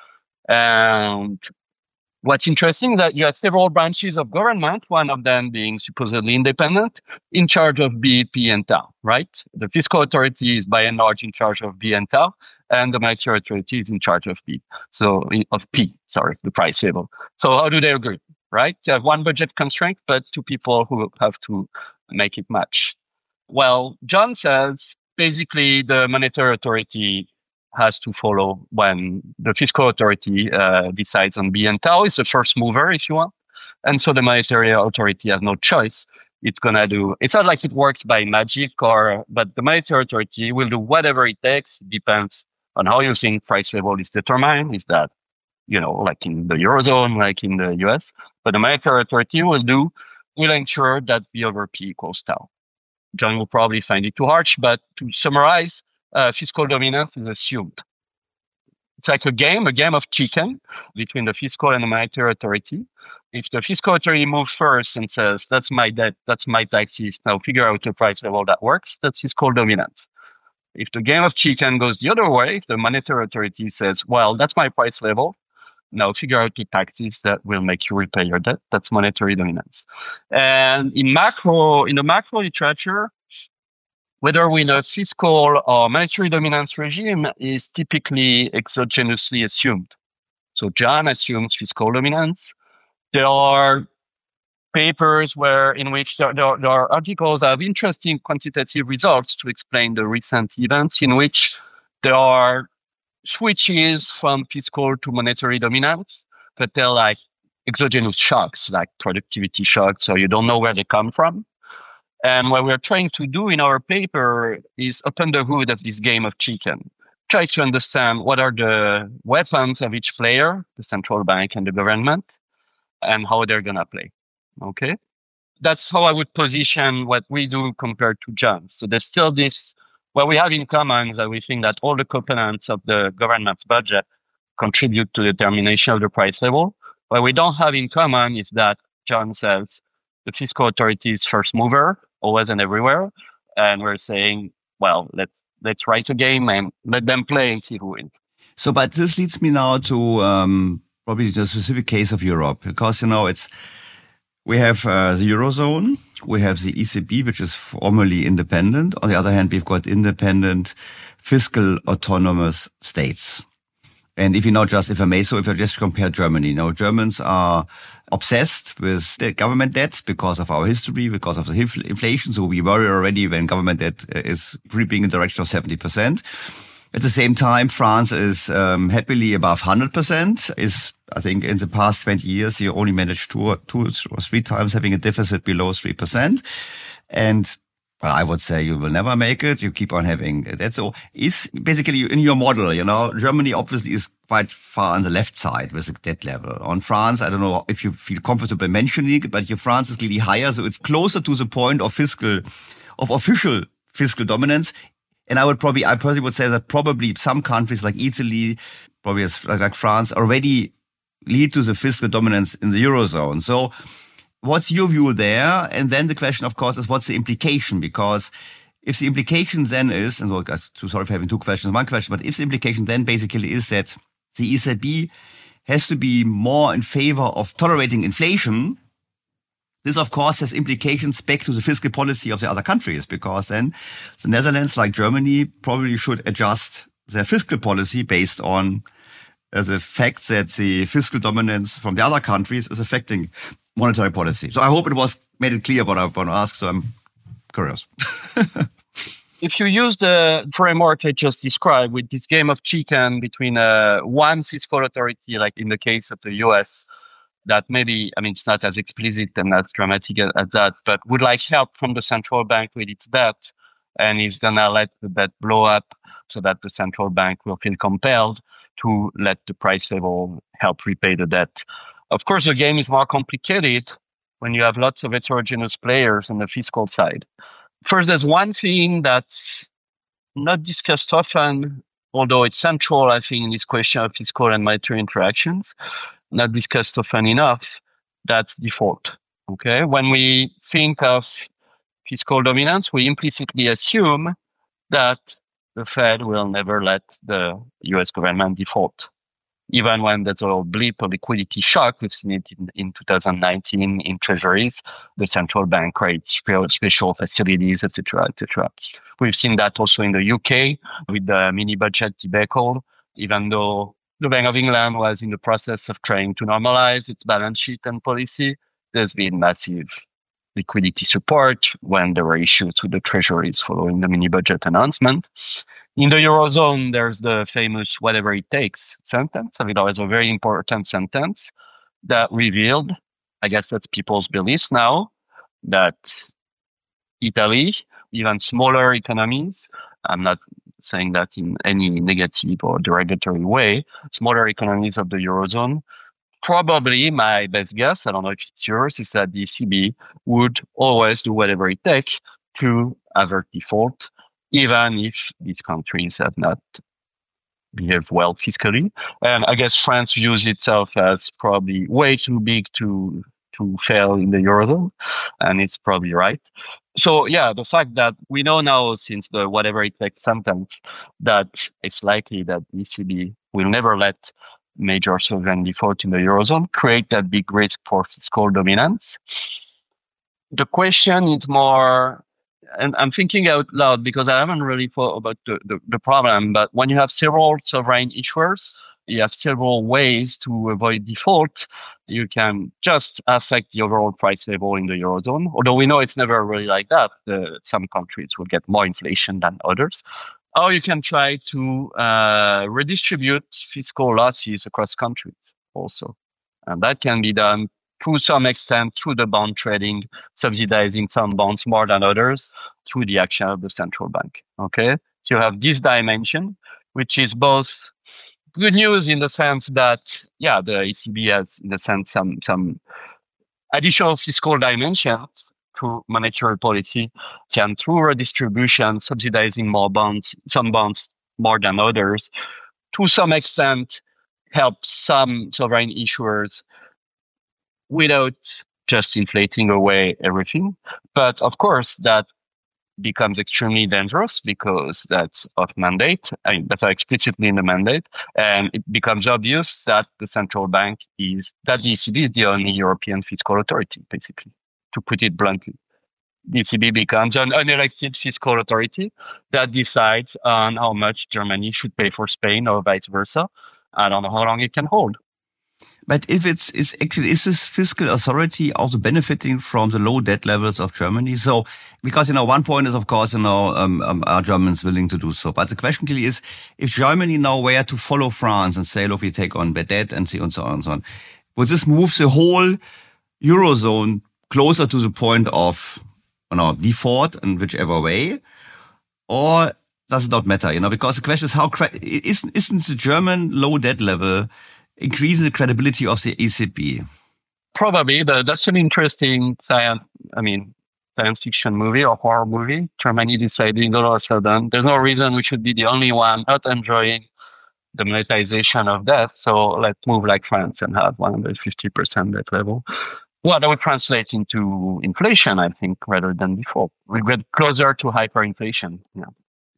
And what's interesting is that you have several branches of government, one of them being supposedly independent, in charge of B, P, and tau, right? The fiscal authority is by and large in charge of B and tau, and the monetary authority is in charge of B. So, of P, sorry, the price level. So how do they agree, right? You have one budget constraint, but two people who have to make it match. Well, John says basically the monetary authority has to follow when the fiscal authority uh, decides on B and tau. It's the first mover, if you want. And so the monetary authority has no choice. It's going to do, it's not like it works by magic, or, but the monetary authority will do whatever it takes. It depends on how you think price level is determined. Is that, you know, like in the Eurozone, like in the U S? But the monetary authority will do, will ensure that B over P equals tau. John will probably find it too harsh, but to summarize, Uh, fiscal dominance is assumed. It's like a game, a game of chicken between the fiscal and the monetary authority. If the fiscal authority moves first and says, that's my debt, that's my taxes, now figure out a price level that works, that's fiscal dominance. If the game of chicken goes the other way, if the monetary authority says, well, that's my price level, now figure out the taxes that will make you repay your debt, that's monetary dominance. And in macro, in the macro literature, whether we're in a fiscal or monetary dominance regime is typically exogenously assumed. So John assumes fiscal dominance. There are papers where in which there, there, there are articles that have interesting quantitative results to explain the recent events in which there are switches from fiscal to monetary dominance, but they're like exogenous shocks, like productivity shocks, so you don't know where they come from. And what we're trying to do in our paper is open the hood of this game of chicken. Try to understand what are the weapons of each player, the central bank and the government, and how they're going to play. Okay? That's how I would position what we do compared to John's. So there's still this, what we have in common is that we think that all the components of the government's budget contribute to the determination of the price level. What we don't have in common is that John says the fiscal authority is first mover, always and everywhere. And we're saying, well, let's, let's write a game and let them play and see who wins. So, but this leads me now to um, probably the specific case of Europe, because, you know, it's, we have uh, the Eurozone, we have the E C B, which is formally independent. On the other hand, we've got independent fiscal autonomous states. And if you now just, if I may, so if I just compare Germany, you know, Germans are obsessed with the government debt because of our history, because of the inflation. So we worry already when government debt is creeping in the direction of seventy percent. At the same time, France is um, happily above one hundred percent. Is, I think, in the past twenty years, you only managed two or, two or three times having a deficit below three percent. And well, I would say you will never make it. You keep on having that. So is basically in your model, you know, Germany obviously is quite far on the left side with the debt level. On France, I don't know if you feel comfortable mentioning it, but your France is clearly higher. So it's closer to the point of fiscal, of official fiscal dominance. And I would probably, I personally would say that probably some countries like Italy, probably like France, already lead to the fiscal dominance in the Eurozone. So what's your view there? And then the question, of course, is what's the implication? Because if the implication then is, and so I'm too sorry for having two questions, one question, but if the implication then basically is that the E C B has to be more in favor of tolerating inflation This, of course, has implications back to the fiscal policy of the other countries, because then the Netherlands, like Germany, probably should adjust their fiscal policy based on uh, the fact that the fiscal dominance from the other countries is affecting monetary policy. So I hope it was made it clear what I want to ask, so I'm curious. If you use the framework I just described with this game of chicken between uh, one fiscal authority, like in the case of the U S, that maybe, I mean, it's not as explicit and as dramatic as, as that, but would like help from the central bank with its debt, and is going to let the debt blow up so that the central bank will feel compelled to let the price level help repay the debt. Of course, the game is more complicated when you have lots of heterogeneous players on the fiscal side. First, there's one thing that's not discussed often, although it's central, I think, in this question of fiscal and monetary interactions, not discussed often enough, that's default. Okay? When we think of fiscal dominance, we implicitly assume that the Fed will never let the U S government default. Even when there's a little blip of liquidity shock, we've seen it in, in two thousand nineteen in treasuries, the central bank creates special facilities, et cetera, et cetera. We've seen that also in the U K with the mini budget debacle, even though the Bank of England was in the process of trying to normalize its balance sheet and policy. There's been massive liquidity support when there were issues with the treasuries following the mini budget announcement. In the Eurozone, there's the famous whatever it takes sentence. I mean, that was a very important sentence that revealed, I guess that's people's beliefs now, that Italy, even smaller economies, I'm not saying that in any negative or derogatory way, smaller economies of the Eurozone, probably my best guess, I don't know if it's yours, is that the E C B would always do whatever it takes to avert default, even if these countries have not behaved well fiscally. And I guess France views itself as probably way too big to to fail in the Eurozone, and it's probably right. So yeah, the fact that we know now since the whatever it takes sentence that it's likely that the E C B will never let major sovereign default in the Eurozone create that big risk for fiscal dominance. The question is more, and I'm thinking out loud because I haven't really thought about the, the, the problem, but when you have several sovereign issuers, you have several ways to avoid default. You can just affect the overall price level in the Eurozone, although we know it's never really like that. The, some countries will get more inflation than others. Or you can try to uh, redistribute fiscal losses across countries also. And that can be done to some extent through the bond trading, subsidizing some bonds more than others through the action of the central bank. Okay? So you have this dimension, which is both good news in the sense that, yeah, the E C B has, in a sense, some, some additional fiscal dimensions to monetary policy, can through redistribution, subsidizing more bonds, some bonds more than others, to some extent help some sovereign issuers without just inflating away everything. But of course, that becomes extremely dangerous because that's off mandate. I mean, that's explicitly in the mandate. And it becomes obvious that the central bank is, that the E C B is the only European fiscal authority, basically, to put it bluntly. The E C B becomes an unelected fiscal authority that decides on how much Germany should pay for Spain or vice versa. I don't know how long it can hold. But if it's, is actually, is this fiscal authority also benefiting from the low debt levels of Germany? So, because, you know, one point is, of course, you know, um, um, are Germans willing to do so? But the question clearly is, if Germany now were to follow France and say, look, we take on bad debt and so on and so on and so on, would this move the whole Eurozone closer to the point of, you know, default in whichever way? Or does it not matter, you know? Because the question is, how, isn't, isn't the German low debt level increasing the credibility of the E C B? Probably, but that's an interesting science, I mean, science fiction movie or horror movie. Germany decided all of a sudden, there's no reason we should be the only one not enjoying the monetization of debt. So let's move like France and have one hundred fifty percent debt level. Well, that would translate into inflation, I think, rather than before. We get closer to hyperinflation. Yeah.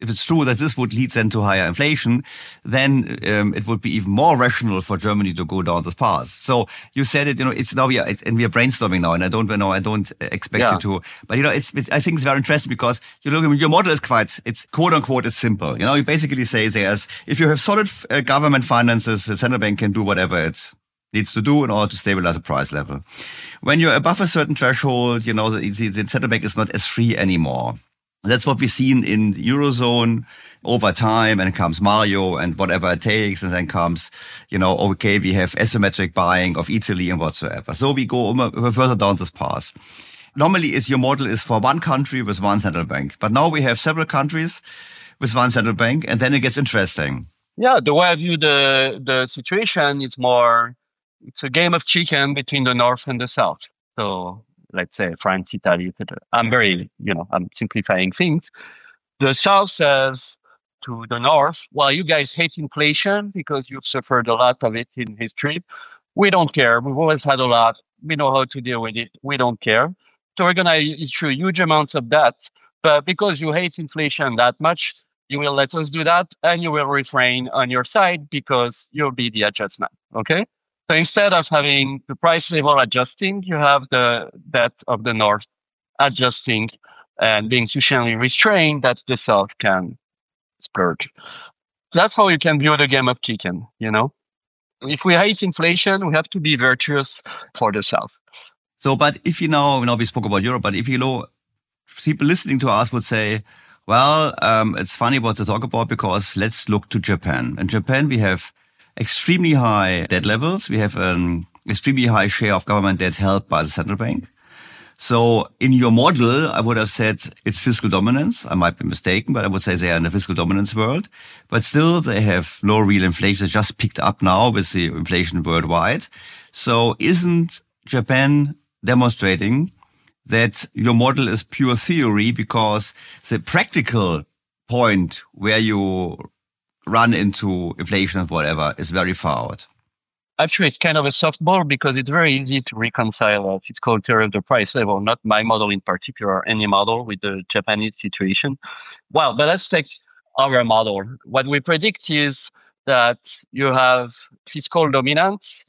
if it's true that this would lead then to higher inflation, then um, it would be even more rational for Germany to go down this path. So you said it, you know, it's now we are, and we are brainstorming now, and I don't know, I don't expect yeah. you to, but you know, it's, it, I think it's very interesting because you look at your model is quite, it's quote unquote, it's simple. You know, you basically say there's, if you have solid uh, government finances, the central bank can do whatever it needs to do in order to stabilize the price level. When you're above a certain threshold, you know, the, the central bank is not as free anymore. That's what we've seen in the Eurozone over time, and it comes Mario and whatever it takes, and then comes, you know, okay, we have asymmetric buying of Italy and whatsoever. So we go further down this path. Normally, is your model is for one country with one central bank, but now we have several countries with one central bank, and then it gets interesting. Yeah, the way I view the the situation is more, it's a game of chicken between the north and the south. So let's say France, Italy, et cetera. I'm very, you know, I'm simplifying things. The South says to the North, well, you guys hate inflation because you've suffered a lot of it in history. We don't care. We've always had a lot. We know how to deal with it. We don't care. So we're going to issue huge amounts of debt. But because you hate inflation that much, you will let us do that, and you will refrain on your side because you'll be the adjustment. Okay? So instead of having the price level adjusting, you have the debt of the North adjusting and being sufficiently restrained that the South can splurge. That's how you can view the game of chicken, you know? If we hate inflation, we have to be virtuous for the South. So, but if you know, you know, we spoke about Europe, but if you know, people listening to us would say, well, um, it's funny what to talk about because let's look to Japan. In Japan, we have extremely high debt levels. We have an extremely high share of government debt held by the central bank. So in your model, I would have said it's fiscal dominance. I might be mistaken, but I would say they are in a fiscal dominance world. But still, they have no real inflation. They just picked up now with the inflation worldwide. So isn't Japan demonstrating that your model is pure theory because the practical point where you run into inflation and whatever is very far out? Actually, it's kind of a softball because it's very easy to reconcile a fiscal theory of the price level, not my model in particular, any model with the Japanese situation. Well, but let's take our model. What we predict is that you have fiscal dominance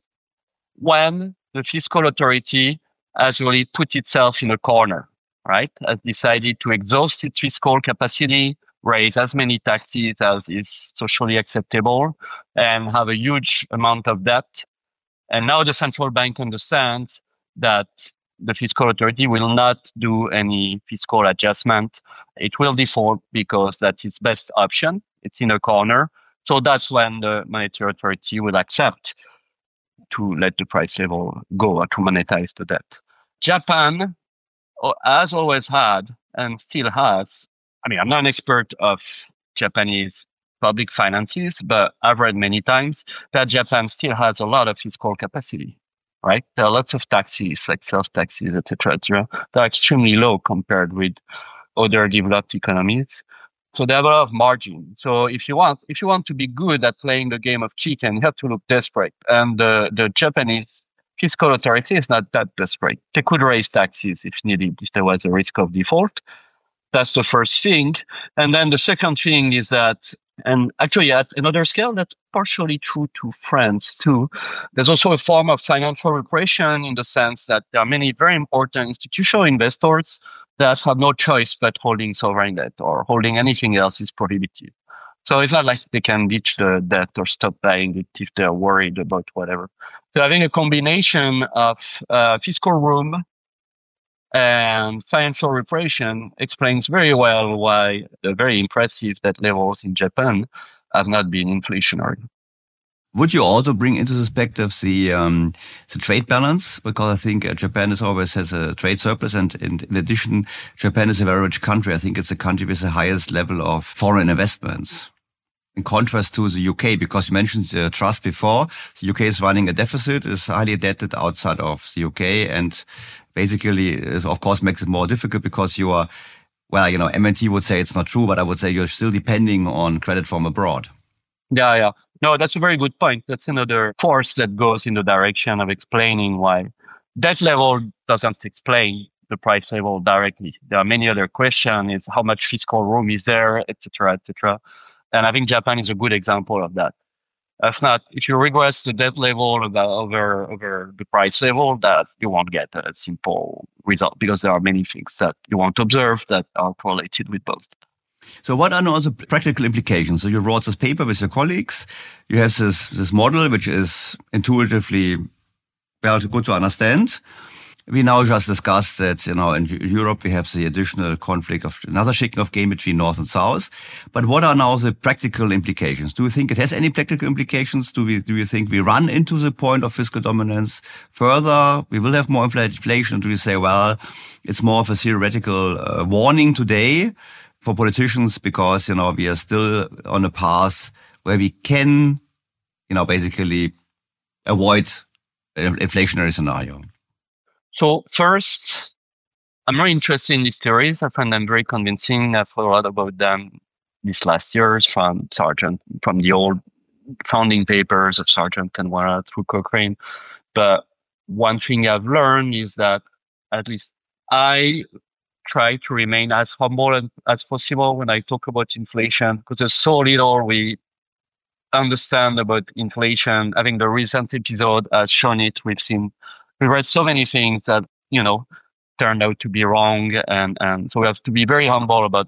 when the fiscal authority has really put itself in a corner, right? Has decided to exhaust its fiscal capacity, raise as many taxes as is socially acceptable, and have a huge amount of debt. And now the central bank understands that the fiscal authority will not do any fiscal adjustment. It will default because that's its best option. It's in a corner. So that's when the monetary authority will accept to let the price level go or to monetize the debt. Japan has always had and still has, I mean, I'm not an expert of Japanese public finances, but I've read many times that Japan still has a lot of fiscal capacity, right? There are lots of taxes, like sales taxes, et cetera, et cetera. They're extremely low compared with other developed economies. So they have a lot of margin. So if you want, if you want to be good at playing the game of chicken, you have to look desperate. And the, the Japanese fiscal authority is not that desperate. They could raise taxes if needed, if there was a risk of default. That's the first thing. And then the second thing is that, and actually at another scale, that's partially true to France too. There's also a form of financial repression in the sense that there are many very important institutional investors that have no choice but holding sovereign debt, or holding anything else is prohibitive. So it's not like they can ditch the debt or stop buying it if they're worried about whatever. So having a combination of uh, fiscal room and financial repression explains very well why the very impressive debt levels in Japan have not been inflationary. Would you also bring into perspective the um, the trade balance? Because I think uh, Japan is always has a trade surplus, and in, in addition, Japan is a very rich country. I think it's a country with the highest level of foreign investments. In contrast to the U K, because you mentioned the trust before, the U K is running a deficit, is highly indebted outside of the U K, and basically, it of course, makes it more difficult because you are, well, you know, M and T would say it's not true, but I would say you're still depending on credit from abroad. Yeah, yeah. No, that's a very good point. That's another force that goes in the direction of explaining why debt level doesn't explain the the price level directly. There are many other questions. Is how much fiscal room is there, et cetera, et cetera. And I think Japan is a good example of that. If not, if you regress the debt level about over over the price level, that you won't get a simple result because there are many things that you want to observe that are correlated with both. So what are now the practical implications? So you wrote this paper with your colleagues. You have this this model which is intuitively well good to understand. We now just discussed that, you know, in Europe we have the additional conflict of another chicken of game between North and South. But what are now the practical implications? Do you think it has any practical implications? Do we, do you think we run into the point of fiscal dominance further? We will have more inflation. Do we say, well, it's more of a theoretical uh, warning today for politicians because, you know, we are still on a path where we can, you know, basically avoid an inflationary scenario? So first, I'm very interested in these theories. I find them very convincing. I've thought a lot about them these last years from Sargent, from the old founding papers of Sargent and Warra through Cochrane. But one thing I've learned is that at least I try to remain as humble as possible when I talk about inflation, because there's so little we understand about inflation. I think the recent episode has shown it. We've seen We read so many things that, you know, turned out to be wrong. And, and so we have to be very humble about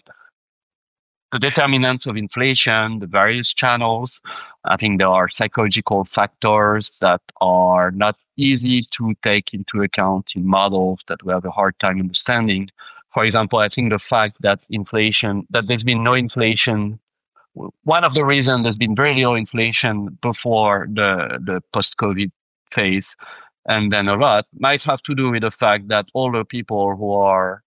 the determinants of inflation, the various channels. I think there are psychological factors that are not easy to take into account in models that we have a hard time understanding. For example, I think the fact that inflation, that there's been no inflation, one of the reasons there's been very little inflation before the, the post-COVID phase, and then a lot, might have to do with the fact that older people who are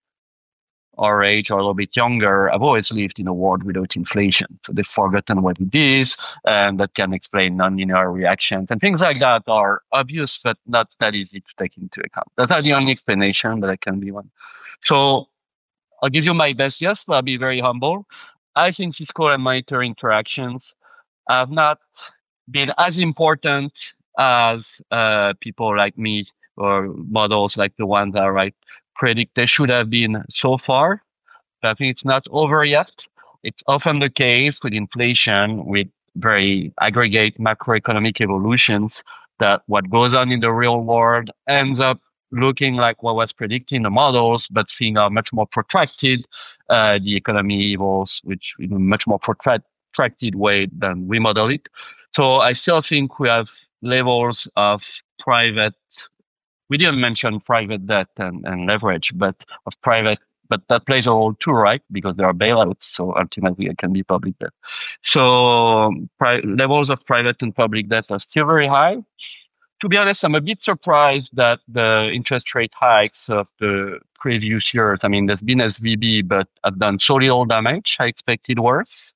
our age or a little bit younger have always lived in a world without inflation. So they've forgotten what it is, and that can explain nonlinear reactions. And things like that are obvious, but not that easy to take into account. That's not the only explanation, but that can be one. So I'll give you my best guess, but I'll be very humble. I think fiscal and monetary interactions have not been as important as uh, people like me or models like the ones that I write predict they should have been so far. But I think it's not over yet. It's often the case with inflation, with very aggregate macroeconomic evolutions, that what goes on in the real world ends up looking like what was predicted in the models, but things are much more protracted. Uh, the economy evolves, which in a much more protracted way than we model it. So I still think we have levels of private, we didn't mention private debt and, and leverage, but of private, but that plays a role too, right? Because there are bailouts, so ultimately it can be public debt. So pri- levels of private and public debt are still very high. To be honest, I'm a bit surprised that the interest rate hikes of the previous years, I mean, there's been S V B, but have done so little damage. I expected worse.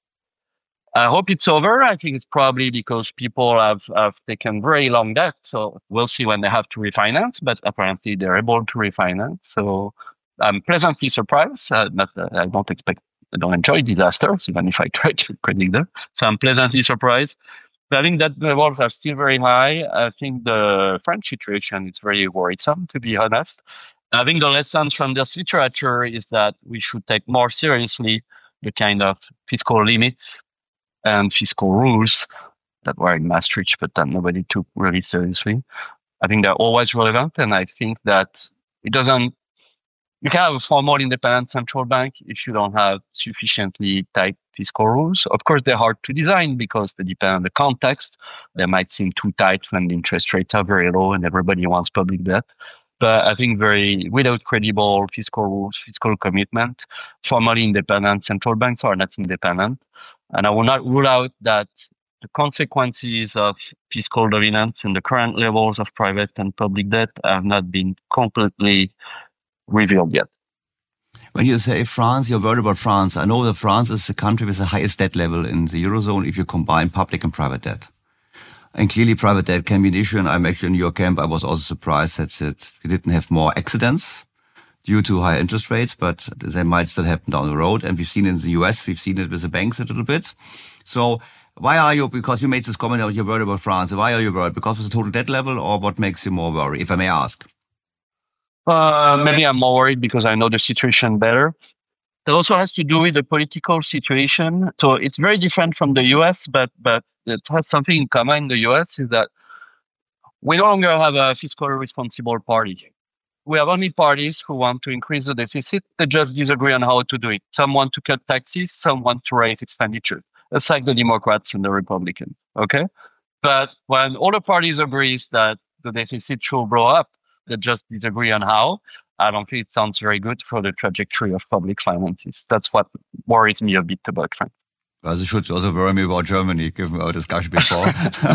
I hope it's over. I think it's probably because people have, have taken very long debt. So we'll see when they have to refinance, but apparently they're able to refinance. So I'm pleasantly surprised. Uh, not, uh, I don't expect, I don't enjoy disasters, even if I try to predict them. So I'm pleasantly surprised. But I think that the levels are still very high. I think the French situation is very worrisome, to be honest. I think the lessons from this literature is that we should take more seriously the kind of fiscal limits and fiscal rules that were in Maastricht, but that nobody took really seriously. I think they're always relevant, and I think that it doesn't, you can have a formal independent central bank if you don't have sufficiently tight fiscal rules. Of course, they're hard to design because they depend on the context. They might seem too tight when the interest rates are very low and everybody wants public debt. But I think very, without credible fiscal rules, fiscal commitment, formally independent central banks are not independent. And I will not rule out that the consequences of fiscal dominance and the current levels of private and public debt have not been completely revealed yet. When you say France, you're worried about France. I know that France is the country with the highest debt level in the Eurozone if you combine public and private debt. And clearly private debt can be an issue. And I'm actually in your camp. I was also surprised that it, we didn't have more accidents due to high interest rates, but they might still happen down the road. And we've seen it in the U S, we've seen it with the banks a little bit. So why are you, because you made this comment about you're worried about France, why are you worried? Because of the total debt level, or what makes you more worried, if I may ask? Uh, maybe I'm more worried because I know the situation better. It also has to do with the political situation. So it's very different from the U S, but but it has something in common in the U S is that we no longer have a fiscally responsible party. We have only parties who want to increase the deficit. They just disagree on how to do it. Some want to cut taxes, some want to raise expenditure. It's like the Democrats and the Republicans, okay? But when all the parties agree that the deficit should blow up, they just disagree on how. I don't think it sounds very good for the trajectory of public finances. That's what worries me a bit about France. Well, it should also worry me about Germany, given our discussion before.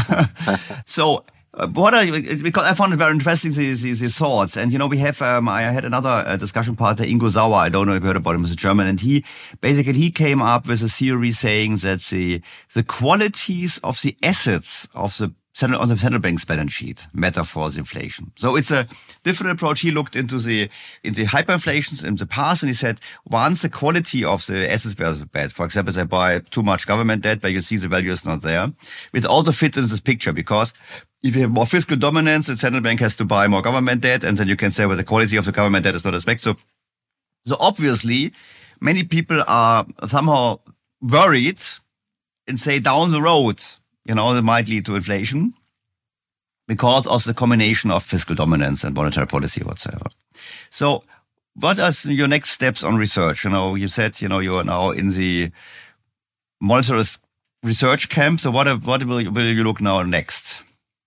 So, uh, what are you, because I found it very interesting, these, these, these thoughts. And, you know, we have, um, I had another uh, discussion partner, Ingo Sauer. I don't know if you heard about him, he's a German. And he, basically, he came up with a theory saying that the, the qualities of the assets of the on the central bank's balance sheet matter for the inflation. So it's a different approach. He looked into the in the hyperinflations in the past, and he said once the quality of the assets was bad, for example, they buy too much government debt, where you see the value is not there, it also fits into this picture, because if you have more fiscal dominance, the central bank has to buy more government debt, and then you can say, well, the quality of the government debt is not as bad. So, so obviously, many people are somehow worried and say down the road, you know, it might lead to inflation because of the combination of fiscal dominance and monetary policy whatsoever. So what are your next steps on research? You know, you said, you know, you are now in the monetary research camp. So what, what will, you, will you look now next?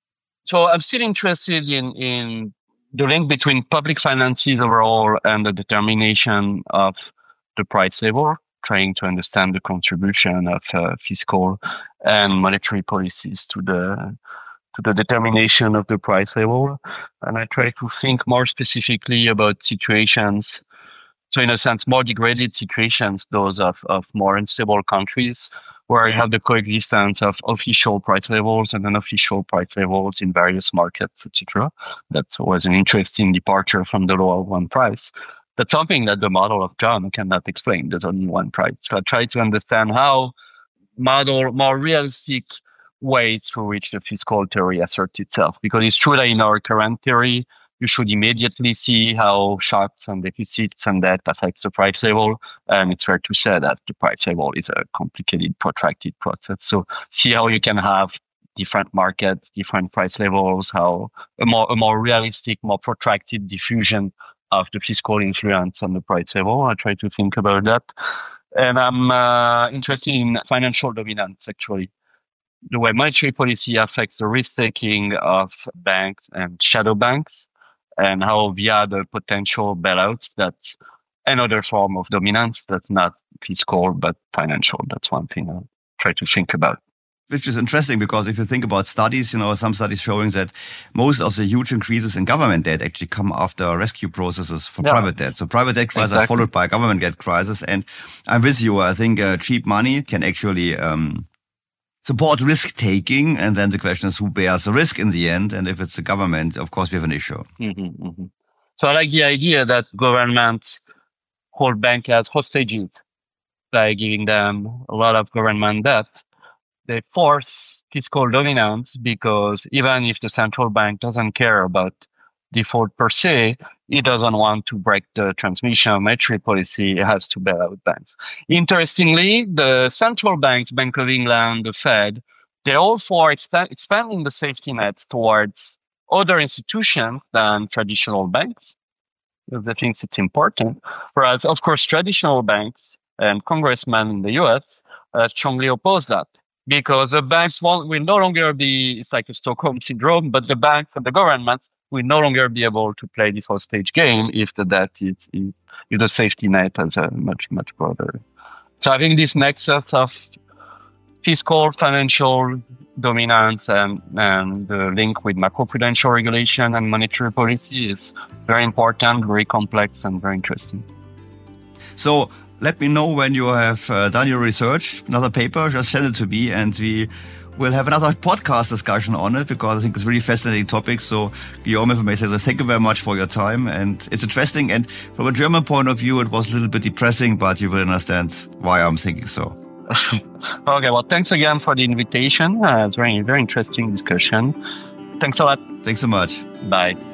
So I'm still interested in, in the link between public finances overall and the determination of the price level, trying to understand the contribution of uh, fiscal and monetary policies to the to the determination of the price level. And I try to think more specifically about situations, so in a sense, more degraded situations, those of, of more unstable countries, where you have the coexistence of official price levels and unofficial price levels in various markets, et cetera. That was an interesting departure from the law of one price. That's something that the model of John cannot explain. There's only one price. So I try to understand how model more realistic way through which the fiscal theory asserts itself. Because it's true that in our current theory, you should immediately see how shocks and deficits and debt affects the price level. And it's fair to say that the price level is a complicated, protracted process. So see how you can have different markets, different price levels, how a more, a more realistic, more protracted diffusion of the fiscal influence on the price level. I try to think about that. And I'm uh, interested in financial dominance, actually. The way monetary policy affects the risk-taking of banks and shadow banks, and how via the potential bailouts, that's another form of dominance that's not fiscal but financial. That's one thing I try to think about. Which is interesting, because if you think about studies, you know, some studies showing that most of the huge increases in government debt actually come after rescue processes for yeah. private debt. So private debt crises exactly. are followed by government debt crisis. And I'm with you. I think uh, cheap money can actually um, support risk-taking. And then the question is who bears the risk in the end. And if it's the government, of course, we have an issue. Mm-hmm, mm-hmm. So I like the idea that governments hold banks as hostages by giving them a lot of government debt. They force fiscal dominance because even if the central bank doesn't care about default per se, it doesn't want to break the transmission of monetary policy. It has to bail out banks. Interestingly, the central banks, Bank of England, the Fed, they're all for ex- expanding the safety nets towards other institutions than traditional banks, because they think it's important. Whereas, of course, traditional banks and congressmen in the U S uh, strongly oppose that. Because the banks won't, will no longer be, it's like a Stockholm syndrome, but the banks and the governments will no longer be able to play this hostage game if the debt is, is, if the safety net has a much, much broader. So I think this nexus of fiscal, financial dominance and, and the link with macroprudential regulation and monetary policy is very important, very complex, and very interesting. So, let me know when you have uh, done your research, another paper, just send it to me, and we will have another podcast discussion on it, because I think it's a really fascinating topic. So, Guillaume, if I may say so, thank you very much for your time. And it's interesting. And from a German point of view, it was a little bit depressing, but you will understand why I'm thinking so. Okay, well, thanks again for the invitation. Uh, it's very, very interesting discussion. Thanks a lot. Thanks so much. Bye.